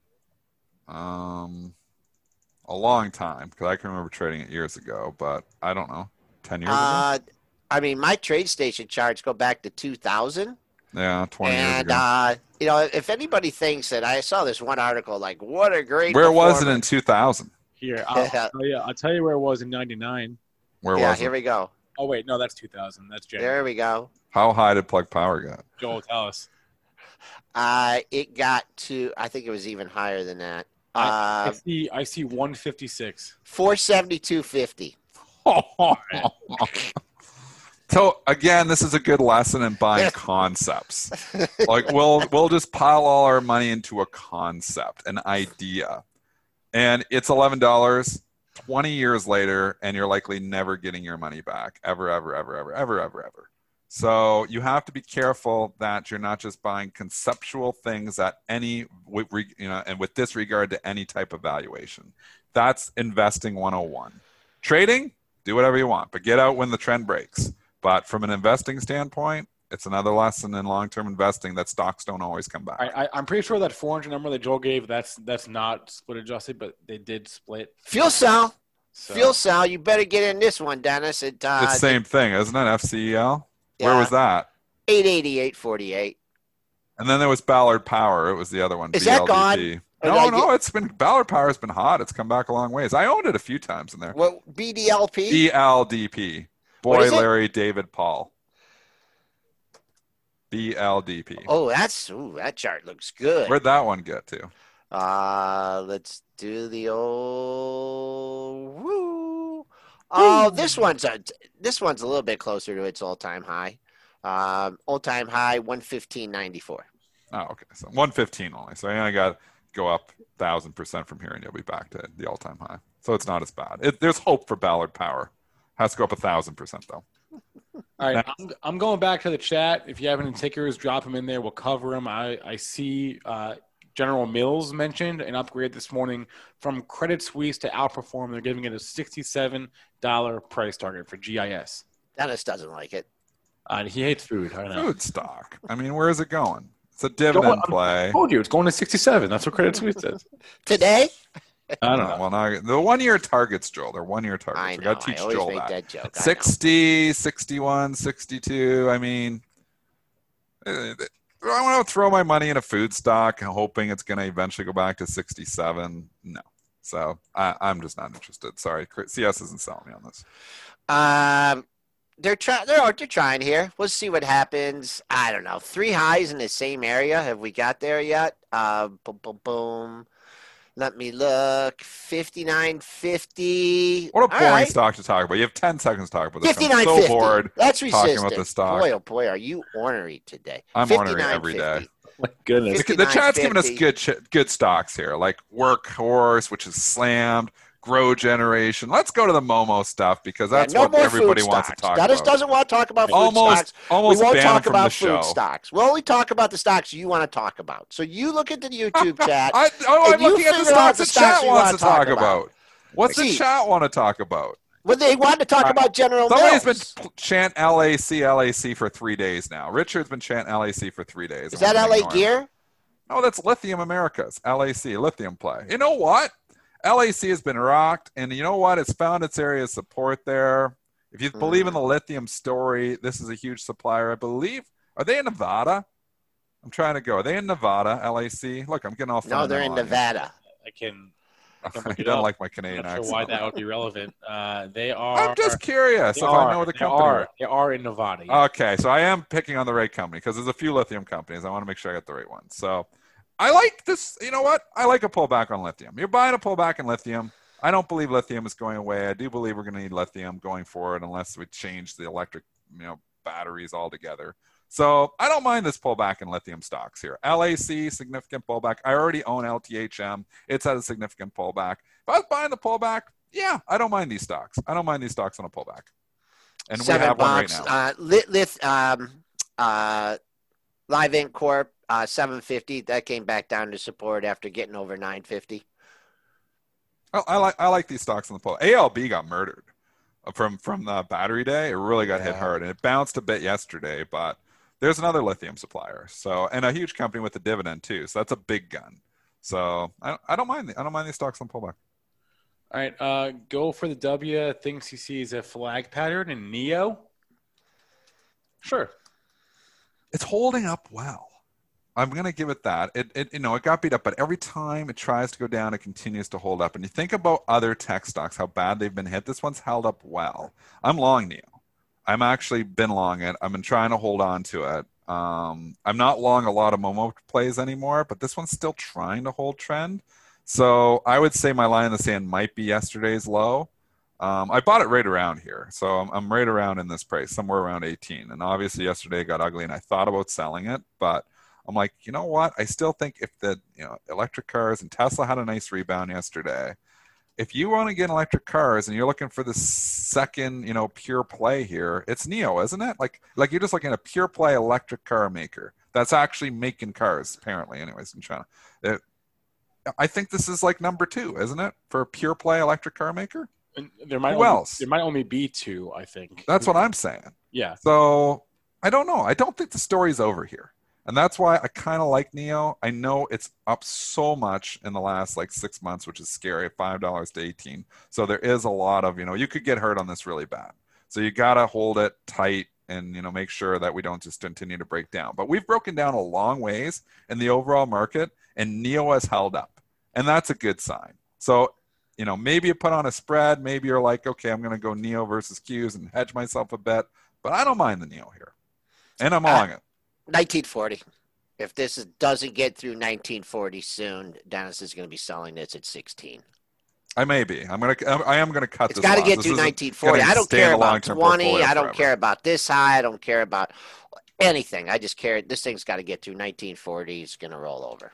Um, a long time because I can remember trading it years ago, but I don't know, ten years ago. Uh, I mean, my trade station charts go back to two thousand. Yeah, twenty years And, ago. uh, you know, if anybody thinks that I saw this one article, like, what a great. Where was it performer. in two thousand? Here, I'll, I'll tell you. I'll tell you where it was in ninety-nine. Where Yeah, was here it? we go. Oh wait, no, that's two thousand. That's January. There we go. How high did Plug Power get? Joel, tell us. Uh, it got to, I think it was even higher than that. I Uh, see. I see one fifty-six. four seventy-two fifty. So again, this is a good lesson in buying concepts. Like we'll we'll just pile all our money into a concept, an idea, and it's eleven dollars. Twenty years later, and you're likely never getting your money back, ever, ever, ever, ever, ever, ever, ever. So you have to be careful that you're not just buying conceptual things at any, with re- you know, and with disregard to any type of valuation. That's investing one oh one. Trading, do whatever you want, but get out when the trend breaks. But from an investing standpoint, it's another lesson in long-term investing that stocks don't always come back. I, I, I'm pretty sure that four hundred number that Joel gave, that's that's not split adjusted, but they did split. Fuel cell. So. Fuel cell. You better get in this one, Dennis. It, uh, It's the same thing, isn't it? F C E L? Where yeah, was that? eight eighty-eight forty-eight. And then there was Ballard Power. It was the other one. Is that gone? B L D P. Or did No, I no, get- it's been Ballard Power has been hot. It's come back a long ways. I owned it a few times in there. What, B D L P? B L D P. What Boy, is it? Larry, David, Paul. B L D P. Oh, that's ooh, that chart looks good. Where'd that one get to? Uh, let's do the old woo. Oh, this one's a this one's a little bit closer to its all-time high. Um, all-time high one fifteen ninety-four. Oh, okay. So one fifteen only. So I only got to go up one thousand percent from here and you'll be back to the all-time high. So it's not as bad. It, there's hope for Ballard Power. Has to go up one thousand percent, though. All right, I'm, I'm going back to the chat. If you have any tickers, drop them in there. We'll cover them. I, I see uh, General Mills mentioned an upgrade this morning from Credit Suisse to Outperform. They're giving it a sixty-seven dollars price target for G I S. Dennis doesn't like it. Uh, he hates food. I don't know. Food stock. I mean, where is it going? It's a dividend I play. told you it's going to sixty-seven. That's what Credit Suisse says. Today? I don't know. Well, now, the one-year targets, Joel. They're one-year targets. I We know. got to I teach always Joel make that. that joke. I know. sixty, sixty-one, sixty-two. I mean, uh, I want to throw my money in a food stock hoping it's going to eventually go back to sixty-seven. No. So I, I'm just not interested. Sorry. C S isn't selling me on this. Um, they're trying. They're they're trying here. We'll see what happens. I don't know. Three highs in the same area. Have we got there yet? Uh, boom, boom, boom. Let me look. fifty-nine fifty. What a boring All right. stock to talk about. You have ten seconds to talk about this. I'm fifty-nine fifty. so bored That's talking resistant. about this stock. Boy, oh boy, are you ornery today. I'm ornery every day. My goodness. The, the chat's giving us fifty. good ch- good stocks here, like Workhorse, which is slammed, Grow Generation. Let's go to the Momo stuff because that's Yeah, no what more everybody food wants stocks. to talk Dennis about. doesn't want to talk about food Almost, stocks. almost We won't banned talk from the about show. food stocks. We'll only talk about the stocks you want to talk about. So you look into the YouTube chat. I, oh, I'm and you looking at the figure out stocks the the stocks chat you wants wanna to talk talk about. about. What's the See. chat want to talk about? Well, they wanted to talk Uh, about General Somebody's Mills. been chant L A C, L A C for three days now. Richard's been chanting L A C for three days. Is and that we're L gonna A ignore him. Gear? No, that's Lithium Americas, L A C, lithium play. You know what? L A C has been rocked, and you know what? It's found its area of support there. If you Mm. believe in the lithium story, this is a huge supplier. I believe. Are they in Nevada? I'm trying to go. Are they in Nevada, L A C? Look, I'm getting all No, they're in fundamental on you. Nevada. I can. I can look it don't up. like my I'm Canadian not sure accent. why that would be relevant. Uh, they are. I'm just curious they if are, I know the they company. are. They are in Nevada. yeah. Okay, so I am picking on the right company because there's a few lithium companies. I want to make sure I get the right one. So I like this. You know what? I like a pullback on lithium. You're buying a pullback in lithium. I don't believe lithium is going away. I do believe we're going to need lithium going forward unless we change the electric, you know, batteries altogether. So I don't mind this pullback in lithium stocks here. L A C, significant pullback. I already own L T H M. It's at a significant pullback. If I was buying the pullback, yeah, I don't mind these stocks. I don't mind these stocks on a pullback. And Seven we have bucks. one right now. Uh, lit, lit, um, uh, Live Ink Corp, uh, seven fifty. That came back down to support after getting over nine fifty. I, I like I like these stocks on the pull. A L B got murdered from from the battery day. It really got hit Yeah. hard, and it bounced a bit yesterday. But there's another lithium supplier, so and a huge company with a dividend too. So that's a big gun. So I, I don't mind the, I don't mind these stocks on pullback. All right. Uh, go for the W. Thinks he sees a flag pattern in Neo. Sure. It's holding up well. I'm gonna give it that. It, it you know it got beat up, but every time it tries to go down, it continues to hold up. And you think about other tech stocks, how bad they've been hit. This one's held up well. I'm long Neo. I'm actually been long it. I've been trying to hold on to it. Um, I'm not long a lot of Momo plays anymore, but this one's still trying to hold trend. So I would say my line in the sand might be yesterday's low. Um, I bought it right around here, so I'm, I'm right around in this price, somewhere around eighteen. And obviously yesterday it got ugly, and I thought about selling it, but I'm like, you know what? I still think if the you know electric cars and Tesla had a nice rebound yesterday. If you want to get electric cars and you're looking for the second, you know, pure play here, it's Neo, isn't it? Like, like you're just looking at a pure play electric car maker that's actually making cars, apparently. Anyways, in China, it, I think this is like number two, isn't it, for a pure play electric car maker? And there might Who only, else? There might only be two, I think. That's what I'm saying. Yeah. So I don't know. I don't think the story's over here. And that's why I kind of like Neo. I know it's up so much in the last like six months, which is scary, five dollars to eighteen. So there is a lot of, you know, you could get hurt on this really bad. So you got to hold it tight and, you know, make sure that we don't just continue to break down. But we've broken down a long ways in the overall market, and Neo has held up. And that's a good sign. So, you know, maybe you put on a spread. Maybe you're like, okay, I'm going to go Neo versus Qs and hedge myself a bit. But I don't mind the Neo here. And I'm along it. nineteen forty. If this is, doesn't get through nineteen forty soon, Dennis is going to be selling this at sixteen. I may be. I'm gonna. I am gonna cut It's this. got to loss. get This through isn't nineteen forty. gonna I don't stay in care the about long-term twenty. portfolio I don't forever. care about this high. I don't care about anything. I just care. This thing's got to get through nineteen forty. It's going to roll over.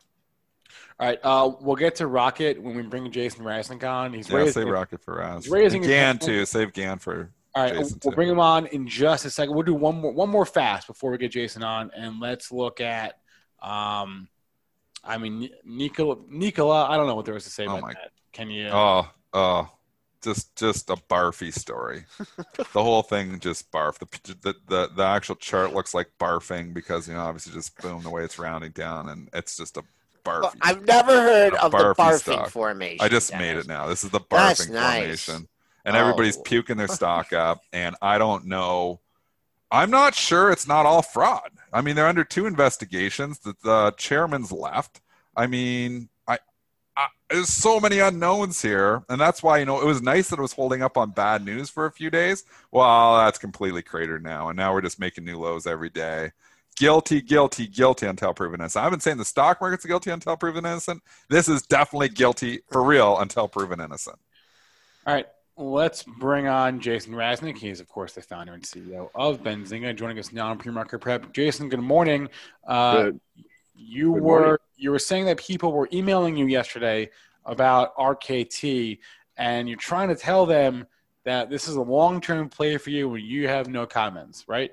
All right. Uh, we'll get to Rocket when we bring Jason Rasnick on. He's Yeah, raising. save Rocket for Raz. He's raising And his Gan hand. too. Save Gan for. All right, Jason we'll too. bring him on in just a second. We'll do one more, one more fast before we get Jason on, and let's look at. Um, I mean, Nikola. Nikola. I don't know what there was to say Oh about my- that. Can you? Oh, oh, just just a barfy story. The whole thing just barf. The, the the the actual chart looks like barfing because you know obviously just boom the way it's rounding down and it's just a barfy. Well, I've never heard A of the barfy barfing stock. formation. I just Dennis. made it now. This is the That's barfing nice. formation. And everybody's Oh. puking their stock up. And I don't know. I'm not sure it's not all fraud. I mean, they're under two investigations. The, the chairman's left. I mean, I, I there's so many unknowns here. And that's why, you know, it was nice that it was holding up on bad news for a few days. Well, that's completely cratered now. And now we're just making new lows every day. guilty, guilty, guilty until proven innocent. I've been saying the stock market's guilty until proven innocent. This is definitely guilty for real until proven innocent. All right. Let's bring on Jason Raznick. He is, of course, the founder and C E O of Benzinga, joining us now on Pre-Market Prep. Jason, good morning. Uh, good. You good were morning. you were saying that people were emailing you yesterday about R K T, and you're trying to tell them that this is a long-term play for you when you have no comments, right?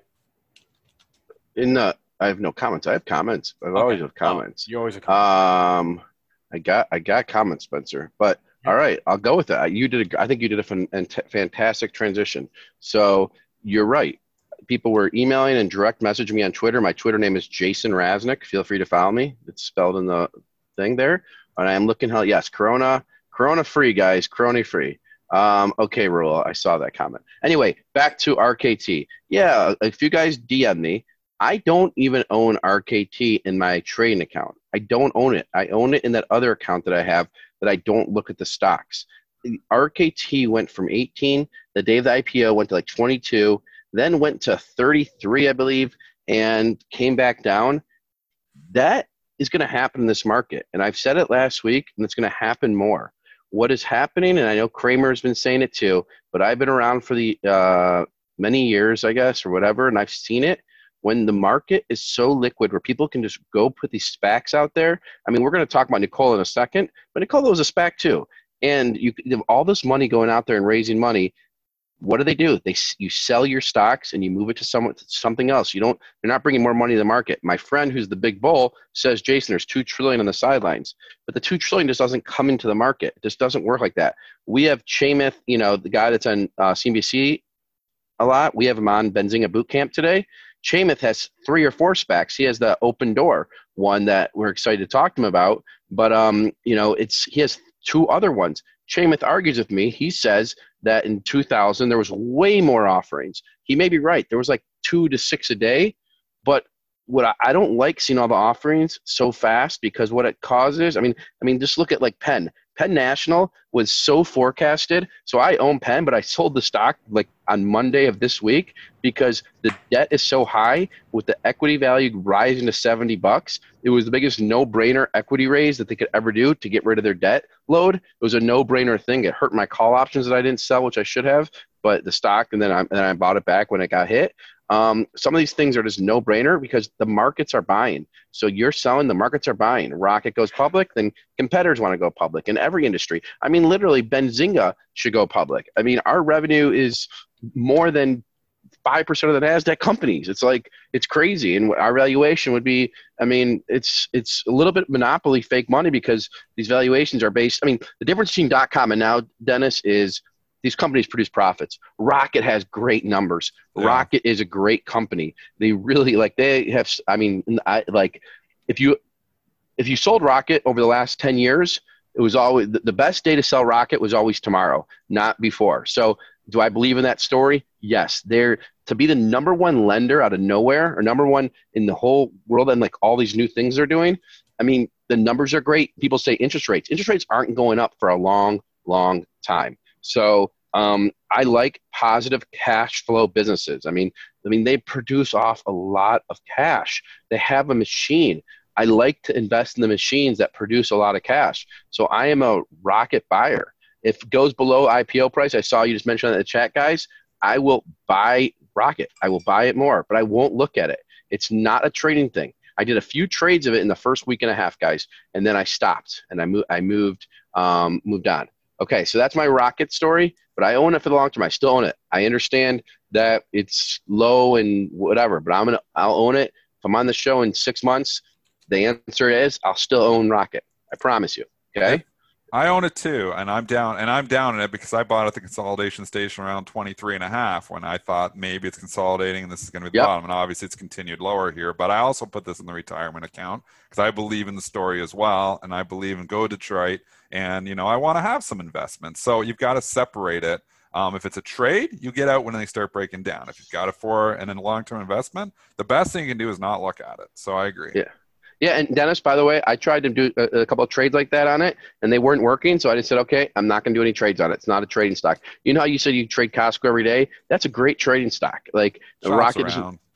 In uh, I have no comments. I have comments. I've Okay. always have comments. Oh, you always have comments. Um, I got I got comments, Spencer. But all right, I'll go with that. You did. A, I think you did a fan, fantastic transition. So you're right. People were emailing and direct messaging me on Twitter. My Twitter name is Jason Raznick. Feel free to follow me. It's spelled in the thing there. And I am looking hell. Yes, Corona, Corona free, guys. Corona free. Um, okay, Rule. I saw that comment. Anyway, back to R K T. Yeah, if you guys D M me, I don't even own R K T in my trading account. I don't own it. I own it in that other account that I have that I don't look at the stocks. R K T went from eighteen, the day of the I P O, went to like twenty-two, then went to thirty-three, I believe, and came back down. That is going to happen in this market. And I've said it last week, and it's going to happen more. What is happening, and I know Kramer's been saying it too, but I've been around for the uh, many years, I guess, or whatever, and I've seen it. When the market is so liquid where people can just go put these SPACs out there. I mean, we're going to talk about Nicole in a second, but Nicole was a SPAC too. And you have all this money going out there and raising money. What do they do? They You sell your stocks and you move it to someone, something else. You don't, you're not bringing more money to the market. My friend who's the big bull says, Jason, there's two trillion on the sidelines, but the two trillion just doesn't come into the market. It just doesn't work like that. We have Chamath, you know, the guy that's on uh, C N B C a lot. We have him on Benzinga Bootcamp today. Chamath has three or four SPACs. He has the Open Door one that we're excited to talk to him about. But, um, you know, it's he has two other ones. Chamath argues with me. He says that in two thousand, there was way more offerings. He may be right. There was like two to six a day. But what I, I don't like seeing all the offerings so fast because what it causes, I mean, I mean, just look at like Penn. Penn National was so forecasted. So I own Penn, but I sold the stock like on Monday of this week because the debt is so high with the equity value rising to seventy bucks. It was the biggest no-brainer equity raise that they could ever do to get rid of their debt load. It was a no-brainer thing. It hurt my call options that I didn't sell, which I should have, but the stock, and then I, and then I bought it back when it got hit. Um, some of these things are just no-brainer because the markets are buying. So you're selling, the markets are buying. Rocket goes public, then competitors want to go public in every industry. I mean, literally, Benzinga should go public. I mean, our revenue is more than five percent of the NASDAQ companies. It's like, it's crazy. And our valuation would be, I mean, it's it's a little bit monopoly fake money because these valuations are based, I mean, the difference between .com and now, Dennis, is these companies produce profits. Rocket has great numbers. Yeah. Rocket is a great company. They really like they have. I mean, I like if you if you sold Rocket over the last ten years, it was always the best day to sell Rocket was always tomorrow, not before. So, do I believe in that story? Yes. They're to be the number one lender out of nowhere or number one in the whole world and like all these new things they're doing. I mean, the numbers are great. People say interest rates. Interest rates aren't going up for a long, long time. So um, I like positive cash flow businesses. I mean, I mean, they produce off a lot of cash. They have a machine. I like to invest in the machines that produce a lot of cash. So I am a Rocket buyer. If it goes below I P O price, I saw you just mentioned in the chat, guys, I will buy Rocket. I will buy it more, but I won't look at it. It's not a trading thing. I did a few trades of it in the first week and a half, guys, and then I stopped and I moved. I moved, um, moved on. Okay, so that's my Rocket story, but I own it for the long term. I still own it. I understand that it's low and whatever, but I'm gonna. I'll own it. If I'm on the show in six months, the answer is I'll still own Rocket. I promise you. Okay. I own it too, and I'm down, and I'm down in it because I bought at the consolidation station around twenty-three and a half when I thought maybe it's consolidating and this is going to be the Yep. bottom. And obviously it's continued lower here, but I also put this in the retirement account because I believe in the story as well. And I believe in Go Detroit. And, you know, I want to have some investments. So you've got to separate it. Um, if it's a trade, you get out when they start breaking down. If you've got it for and a long-term investment, the best thing you can do is not look at it. So I agree. Yeah. Yeah, and Dennis, by the way, I tried to do a, a couple of trades like that on it, and they weren't working, so I just said, okay, I'm not going to do any trades on it. It's not a trading stock. You know how you said you trade Costco every day? That's a great trading stock. Like, Shops Rocket around.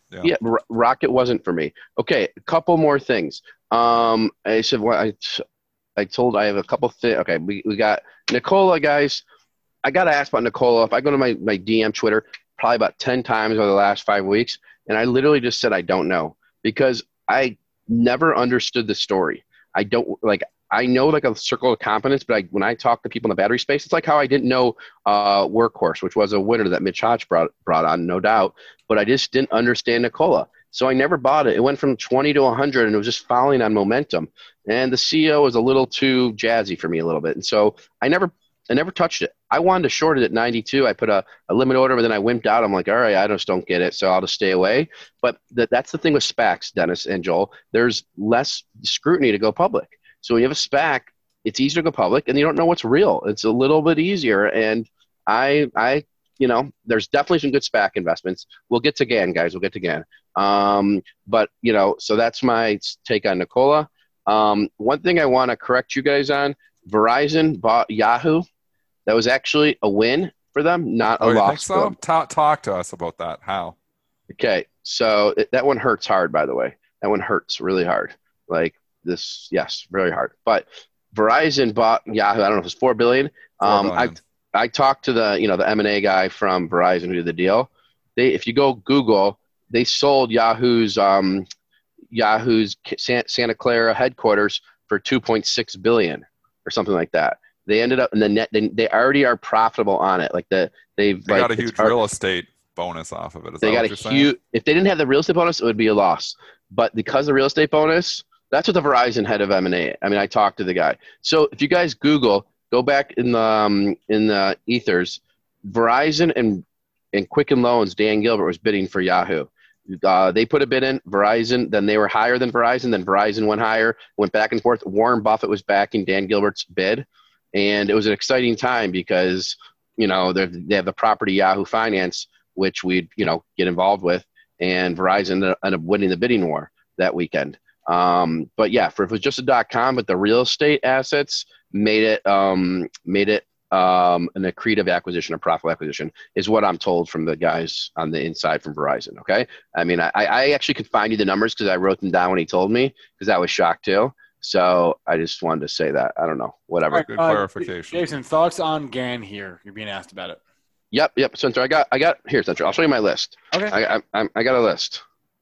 Yeah. Yeah, R- Rocket wasn't for me. Okay, a couple more things. Um, I said what I, I told I have a couple things. Okay, we, we got Nicola, guys. I got to ask about Nicola. If I go to my, my D M Twitter, probably about ten times over the last five weeks, and I literally just said I don't know because I never understood the story. I don't like. I know like a circle of competence, but I, when I talk to people in the battery space, it's like how I didn't know uh, Workhorse, which was a winner that Mitch Hodge brought brought on, no doubt. But I just didn't understand Nicola, so I never bought it. It went from twenty to one hundred, and it was just following on momentum. And the C E O was a little too jazzy for me a little bit, and so I never I never touched it. I wanted to short it at ninety-two. I put a, a limit order, but then I wimped out. I'm like, all right, I just don't get it, so I'll just stay away. But th- that's the thing with SPACs, Dennis and Joel. There's less scrutiny to go public. So when you have a SPAC, it's easier to go public, and you don't know what's real. It's a little bit easier. And I, I, you know, there's definitely some good SPAC investments. We'll get to GAN, guys. We'll get to GAN. Um, but, you know, so that's my take on Nicola. Um, one thing I want to correct you guys on, Verizon bought Yahoo. That was actually a win for them, not a Oh, you loss think for so? them. Talk, talk to us about that. How? Okay, so it, that one hurts hard, by the way. That one hurts really hard. Like this, yes, very hard. But Verizon bought Yahoo. I don't know if it's four billion. Four Um, billion. I I talked to the you know the M and A guy from Verizon who did the deal. They, if you go Google, they sold Yahoo's um, Yahoo's Santa Clara headquarters for two point six billion or something like that. They ended up in the net. They, they already are profitable on it. Like the they've They like got a huge real estate bonus off of it. Is they that got what a you're saying? huge. If they didn't have the real estate bonus, it would be a loss. But because of the real estate bonus, that's what the Verizon head of M and A. I mean, I talked to the guy. So if you guys Google, go back in the um, in the ethers, Verizon and and Quicken Loans, Dan Gilbert was bidding for Yahoo. Uh, they put a bid in Verizon, then they were higher than Verizon, then Verizon went higher, went back and forth. Warren Buffett was backing Dan Gilbert's bid, and it was an exciting time because you know they have the property Yahoo Finance, which we'd you know get involved with, and Verizon ended up winning the bidding war that weekend. Um, but yeah, for if it was just a dot com, but the real estate assets made it um, made it um, an accretive acquisition, a profitable acquisition, is what I'm told from the guys on the inside from Verizon. Okay, I mean, I, I actually could find you the numbers because I wrote them down when he told me because I was shocked too. So I just wanted to say that. I don't know, whatever. All right, Good uh, clarification. Jason, thoughts on GAN here? You're being asked about it. Yep, yep. Spencer, I got, I got here, Spencer. I'll show you my list. Okay. I, I, I got a list.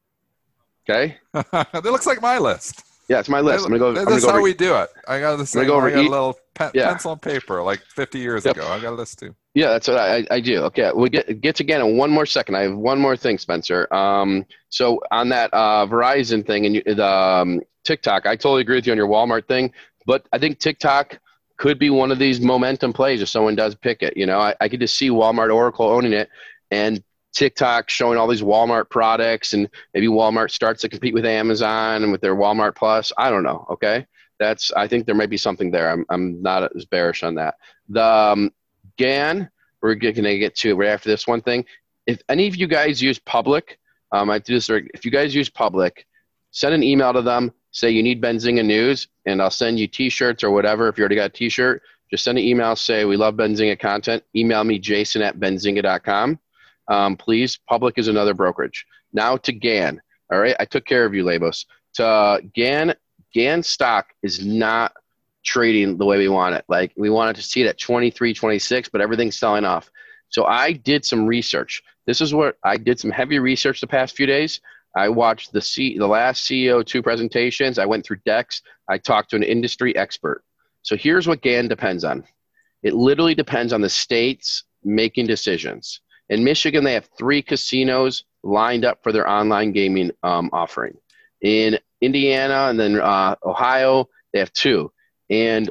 Okay. That looks like my list. Yeah, it's my list. I'm gonna go. I'm This gonna is go how over, we do it. I got this. I'm gonna go over I got each- a little pen, yeah. pencil and paper like fifty years Yep. ago. I got a list too. Yeah, that's what I, I do. Okay, we get get to again in one more second. I have one more thing, Spencer. Um, so on that uh, Verizon thing and you, the um, TikTok, I totally agree with you on your Walmart thing. But I think TikTok could be one of these momentum plays if someone does pick it. You know, I, I could just see Walmart, Oracle owning it, and TikTok showing all these Walmart products, and maybe Walmart starts to compete with Amazon and with their Walmart Plus. I don't know. Okay, that's. I think there might be something there. I'm I'm not as bearish on that. The um, GAN, we're going to get to right after this one thing. If any of you guys use Public, um, I do this. If you guys use Public, send an email to them. Say you need Benzinga News, and I'll send you T-shirts or whatever. If you already got a T-shirt, just send an email. Say we love Benzinga content. Email me Jason at benzinga dot com. Um, please. Public is another brokerage. Now to GAN. All right, I took care of you, Labos. To uh, GAN, GAN stock is not trading the way we want it. Like we wanted to see it at twenty-three, twenty-six, but everything's selling off. So I did some research. This is what I did some heavy research the past few days. I watched the C, the last C E O two presentations. I went through decks. I talked to an industry expert. So here's what GAN depends on. It literally depends on the states making decisions. In Michigan, they have three casinos lined up for their online gaming um, offering. In Indiana and then uh, Ohio, they have two. And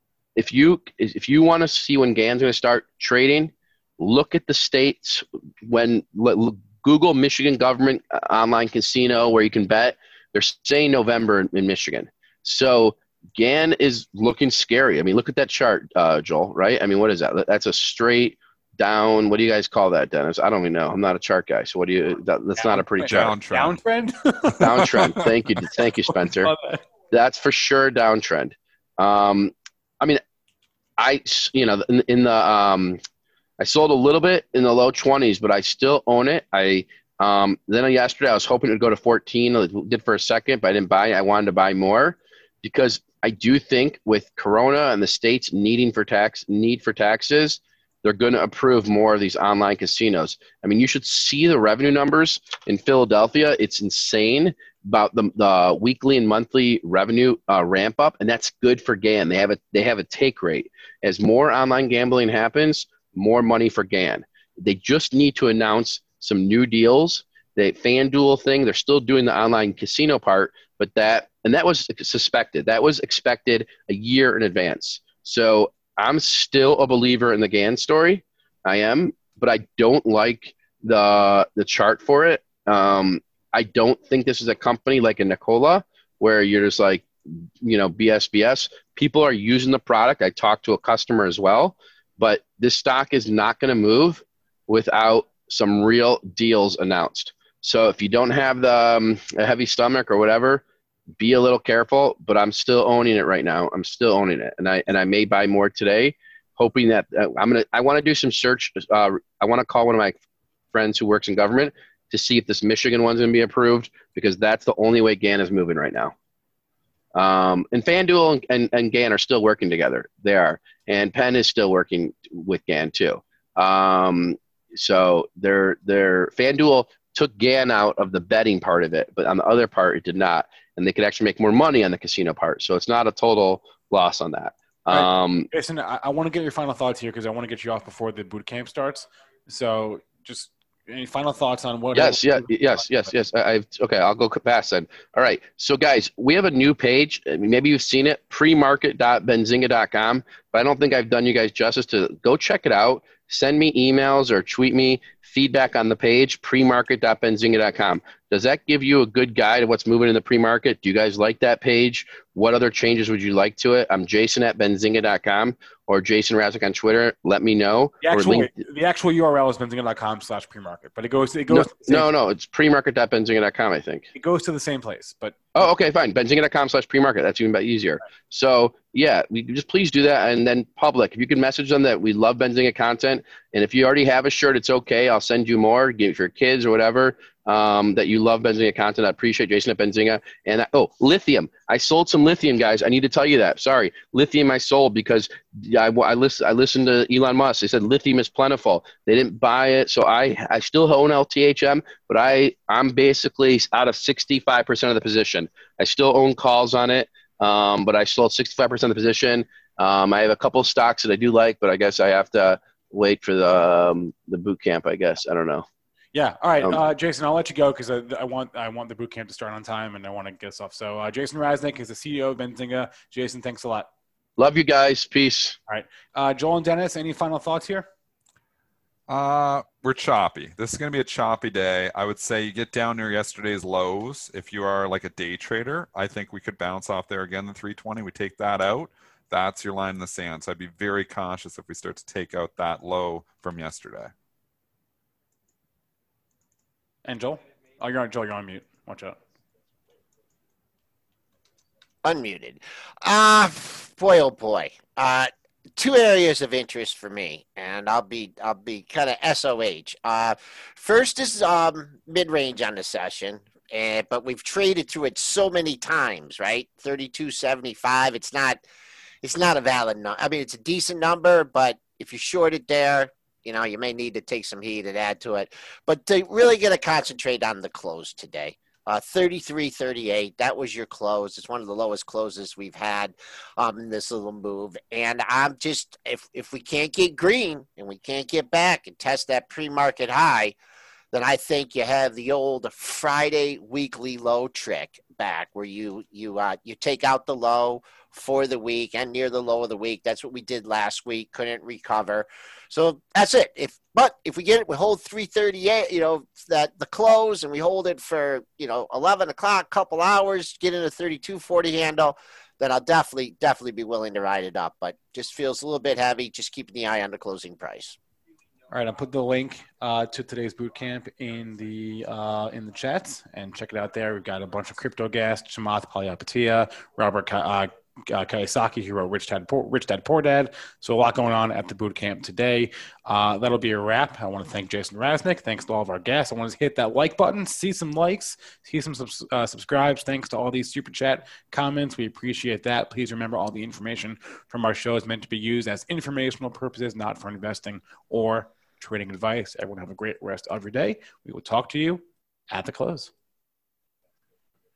if you if you want to see when GAN's going to start trading, look at the states when look, Google Michigan government online casino where you can bet. They're saying November in, in Michigan. So GAN is looking scary. I mean, look at that chart, uh, Joel, right? I mean, what is that? That's a straight down. What do you guys call that, Dennis? I don't even know. I'm not a chart guy. So what do you, that, that's Down, not a pretty chart. Downtrend. Downtrend? Downtrend. Thank you. Thank you, Spencer. That's for sure downtrend. Um, I mean, I, you know, in, in the, um, I sold a little bit in the low twenties, but I still own it. I Um, then yesterday I was hoping it would go to fourteen. I did for a second, but I didn't buy it. I wanted to buy more because I do think with Corona and the states needing for tax need for taxes, they're going to approve more of these online casinos. I mean, you should see the revenue numbers in Philadelphia. It's insane about the, the weekly and monthly revenue uh, ramp up, and that's good for GAN. They have a they have a take rate. As more online gambling happens, more money for GAN. They just need to announce some new deals. The FanDuel thing, they're still doing the online casino part, but that and that was suspected. That was expected a year in advance. So I'm still a believer in the GAN story. I am, but I don't like the the chart for it. Um, I don't think this is a company like a Nicola where you're just like, you know, B S B S. People are using the product. I talked to a customer as well, but this stock is not going to move without some real deals announced. So if you don't have the um, a heavy stomach or whatever, be a little careful, but I'm still owning it right now. I'm still owning it. And I, and I may buy more today, hoping that uh, I'm going to, I want to do some search. Uh, I want to call one of my friends who works in government to see if this Michigan one's going to be approved, because that's the only way GAN is moving right now. Um, and FanDuel and, and, and GAN are still working together. They are. And Penn is still working with GAN too. Um, so they're, they're, FanDuel took GAN out of the betting part of it, but on the other part, it did not. And they could actually make more money on the casino part. So it's not a total loss on that. Um, right. Jason, I, I want to get your final thoughts here because I want to get you off before the boot camp starts. So just any final thoughts on what? Yes, yeah, yes, yes, yes. I, I've okay. I'll go past then. All right. So guys, we have a new page. Maybe you've seen it, premarket dot benzinga dot com. But I don't think I've done you guys justice to go check it out. Send me emails or tweet me feedback on the page, premarket dot benzinga dot com. Does that give you a good guide of what's moving in the pre-market? Do you guys like that page? What other changes would you like to it? I'm Jason at benzinga dot com or Jason Razik on Twitter. Let me know. The actual, link- the actual U R L is benzinga dot com slash premarket, but it goes it goes no, no, no, it's premarket dot benzinga dot com, I think. It goes to the same place, but oh, okay, fine. benzinga dot com slash premarket. That's even easier. So yeah, we just please do that. And then public, if you can message them that we love Benzinga content, and if you already have a shirt, it's okay. I'll send you more, give it for your kids or whatever. Um, that you love Benzinga content. I appreciate Jason at Benzinga. And I, oh, lithium. I sold some lithium, guys. I need to tell you that. Sorry, lithium I sold because I, I, listen, I listened to Elon Musk. They said lithium is plentiful. They didn't buy it, so I I still own L T H M, but I I'm basically out of sixty-five percent of the position. I still own calls on it, um, but I sold sixty-five percent of the position. Um, I have a couple of stocks that I do like, but I guess I have to wait for the um, the boot camp. I guess I don't know. Yeah. All right, Um, uh, Jason, I'll let you go because I, I want I want the boot camp to start on time and I want to get stuff. So uh, Jason Raznick is the C E O of Benzinga. Jason, thanks a lot. Love you guys. Peace. All right. Uh, Joel and Dennis, any final thoughts here? Uh, we're choppy. This is going to be a choppy day. I would say you get down near yesterday's lows. If you are like a day trader, I think we could bounce off there again, the three twenty. We take that out. That's your line in the sand. So I'd be very cautious if we start to take out that low from yesterday. And Joel? Oh, you're on, Joel, you're on mute. Watch out. Unmuted. Uh, boy, oh boy. Uh, two areas of interest for me, and I'll be I'll be kind of S O H. Uh, first is um, mid-range on the session, and but we've traded through it so many times, right? thirty-two seventy-five. It's not it's not a valid number. I mean, it's a decent number, but if you short it there, you know, you may need to take some heat and add to it. But to really get to concentrate on the close today. Uh, thirty-three thirty-eight, that was your close. It's one of the lowest closes we've had um, in this little move. And I'm just, if, if we can't get green and we can't get back and test that pre-market high, then I think you have the old Friday weekly low trick back where you you uh, you take out the low for the week and near the low of the week. That's what we did last week. Couldn't recover. So that's it. If but if we get it, we hold three thirty-eight, you know, that the close, and we hold it for, you know, eleven o'clock, couple hours, get in a thirty-two forty handle, then I'll definitely, definitely be willing to ride it up. But just feels a little bit heavy, just keeping the eye on the closing price. All right, I'll put the link uh, to today's boot camp in the uh, in the chat and check it out there. We've got a bunch of crypto guests: Chamath Palihapitiya, Robert uh, uh, Kiyosaki, who wrote Rich Dad, Poor, Rich Dad, Poor Dad. So a lot going on at the boot camp today. Uh, that'll be a wrap. I want to thank Jason Raznick. Thanks to all of our guests. I want to hit that like button, see some likes, see some subs- uh, subscribes. Thanks to all these super chat comments. We appreciate that. Please remember all the information from our show is meant to be used as informational purposes, not for investing or trading advice. Everyone have a great rest of your day. We will talk to you at the close.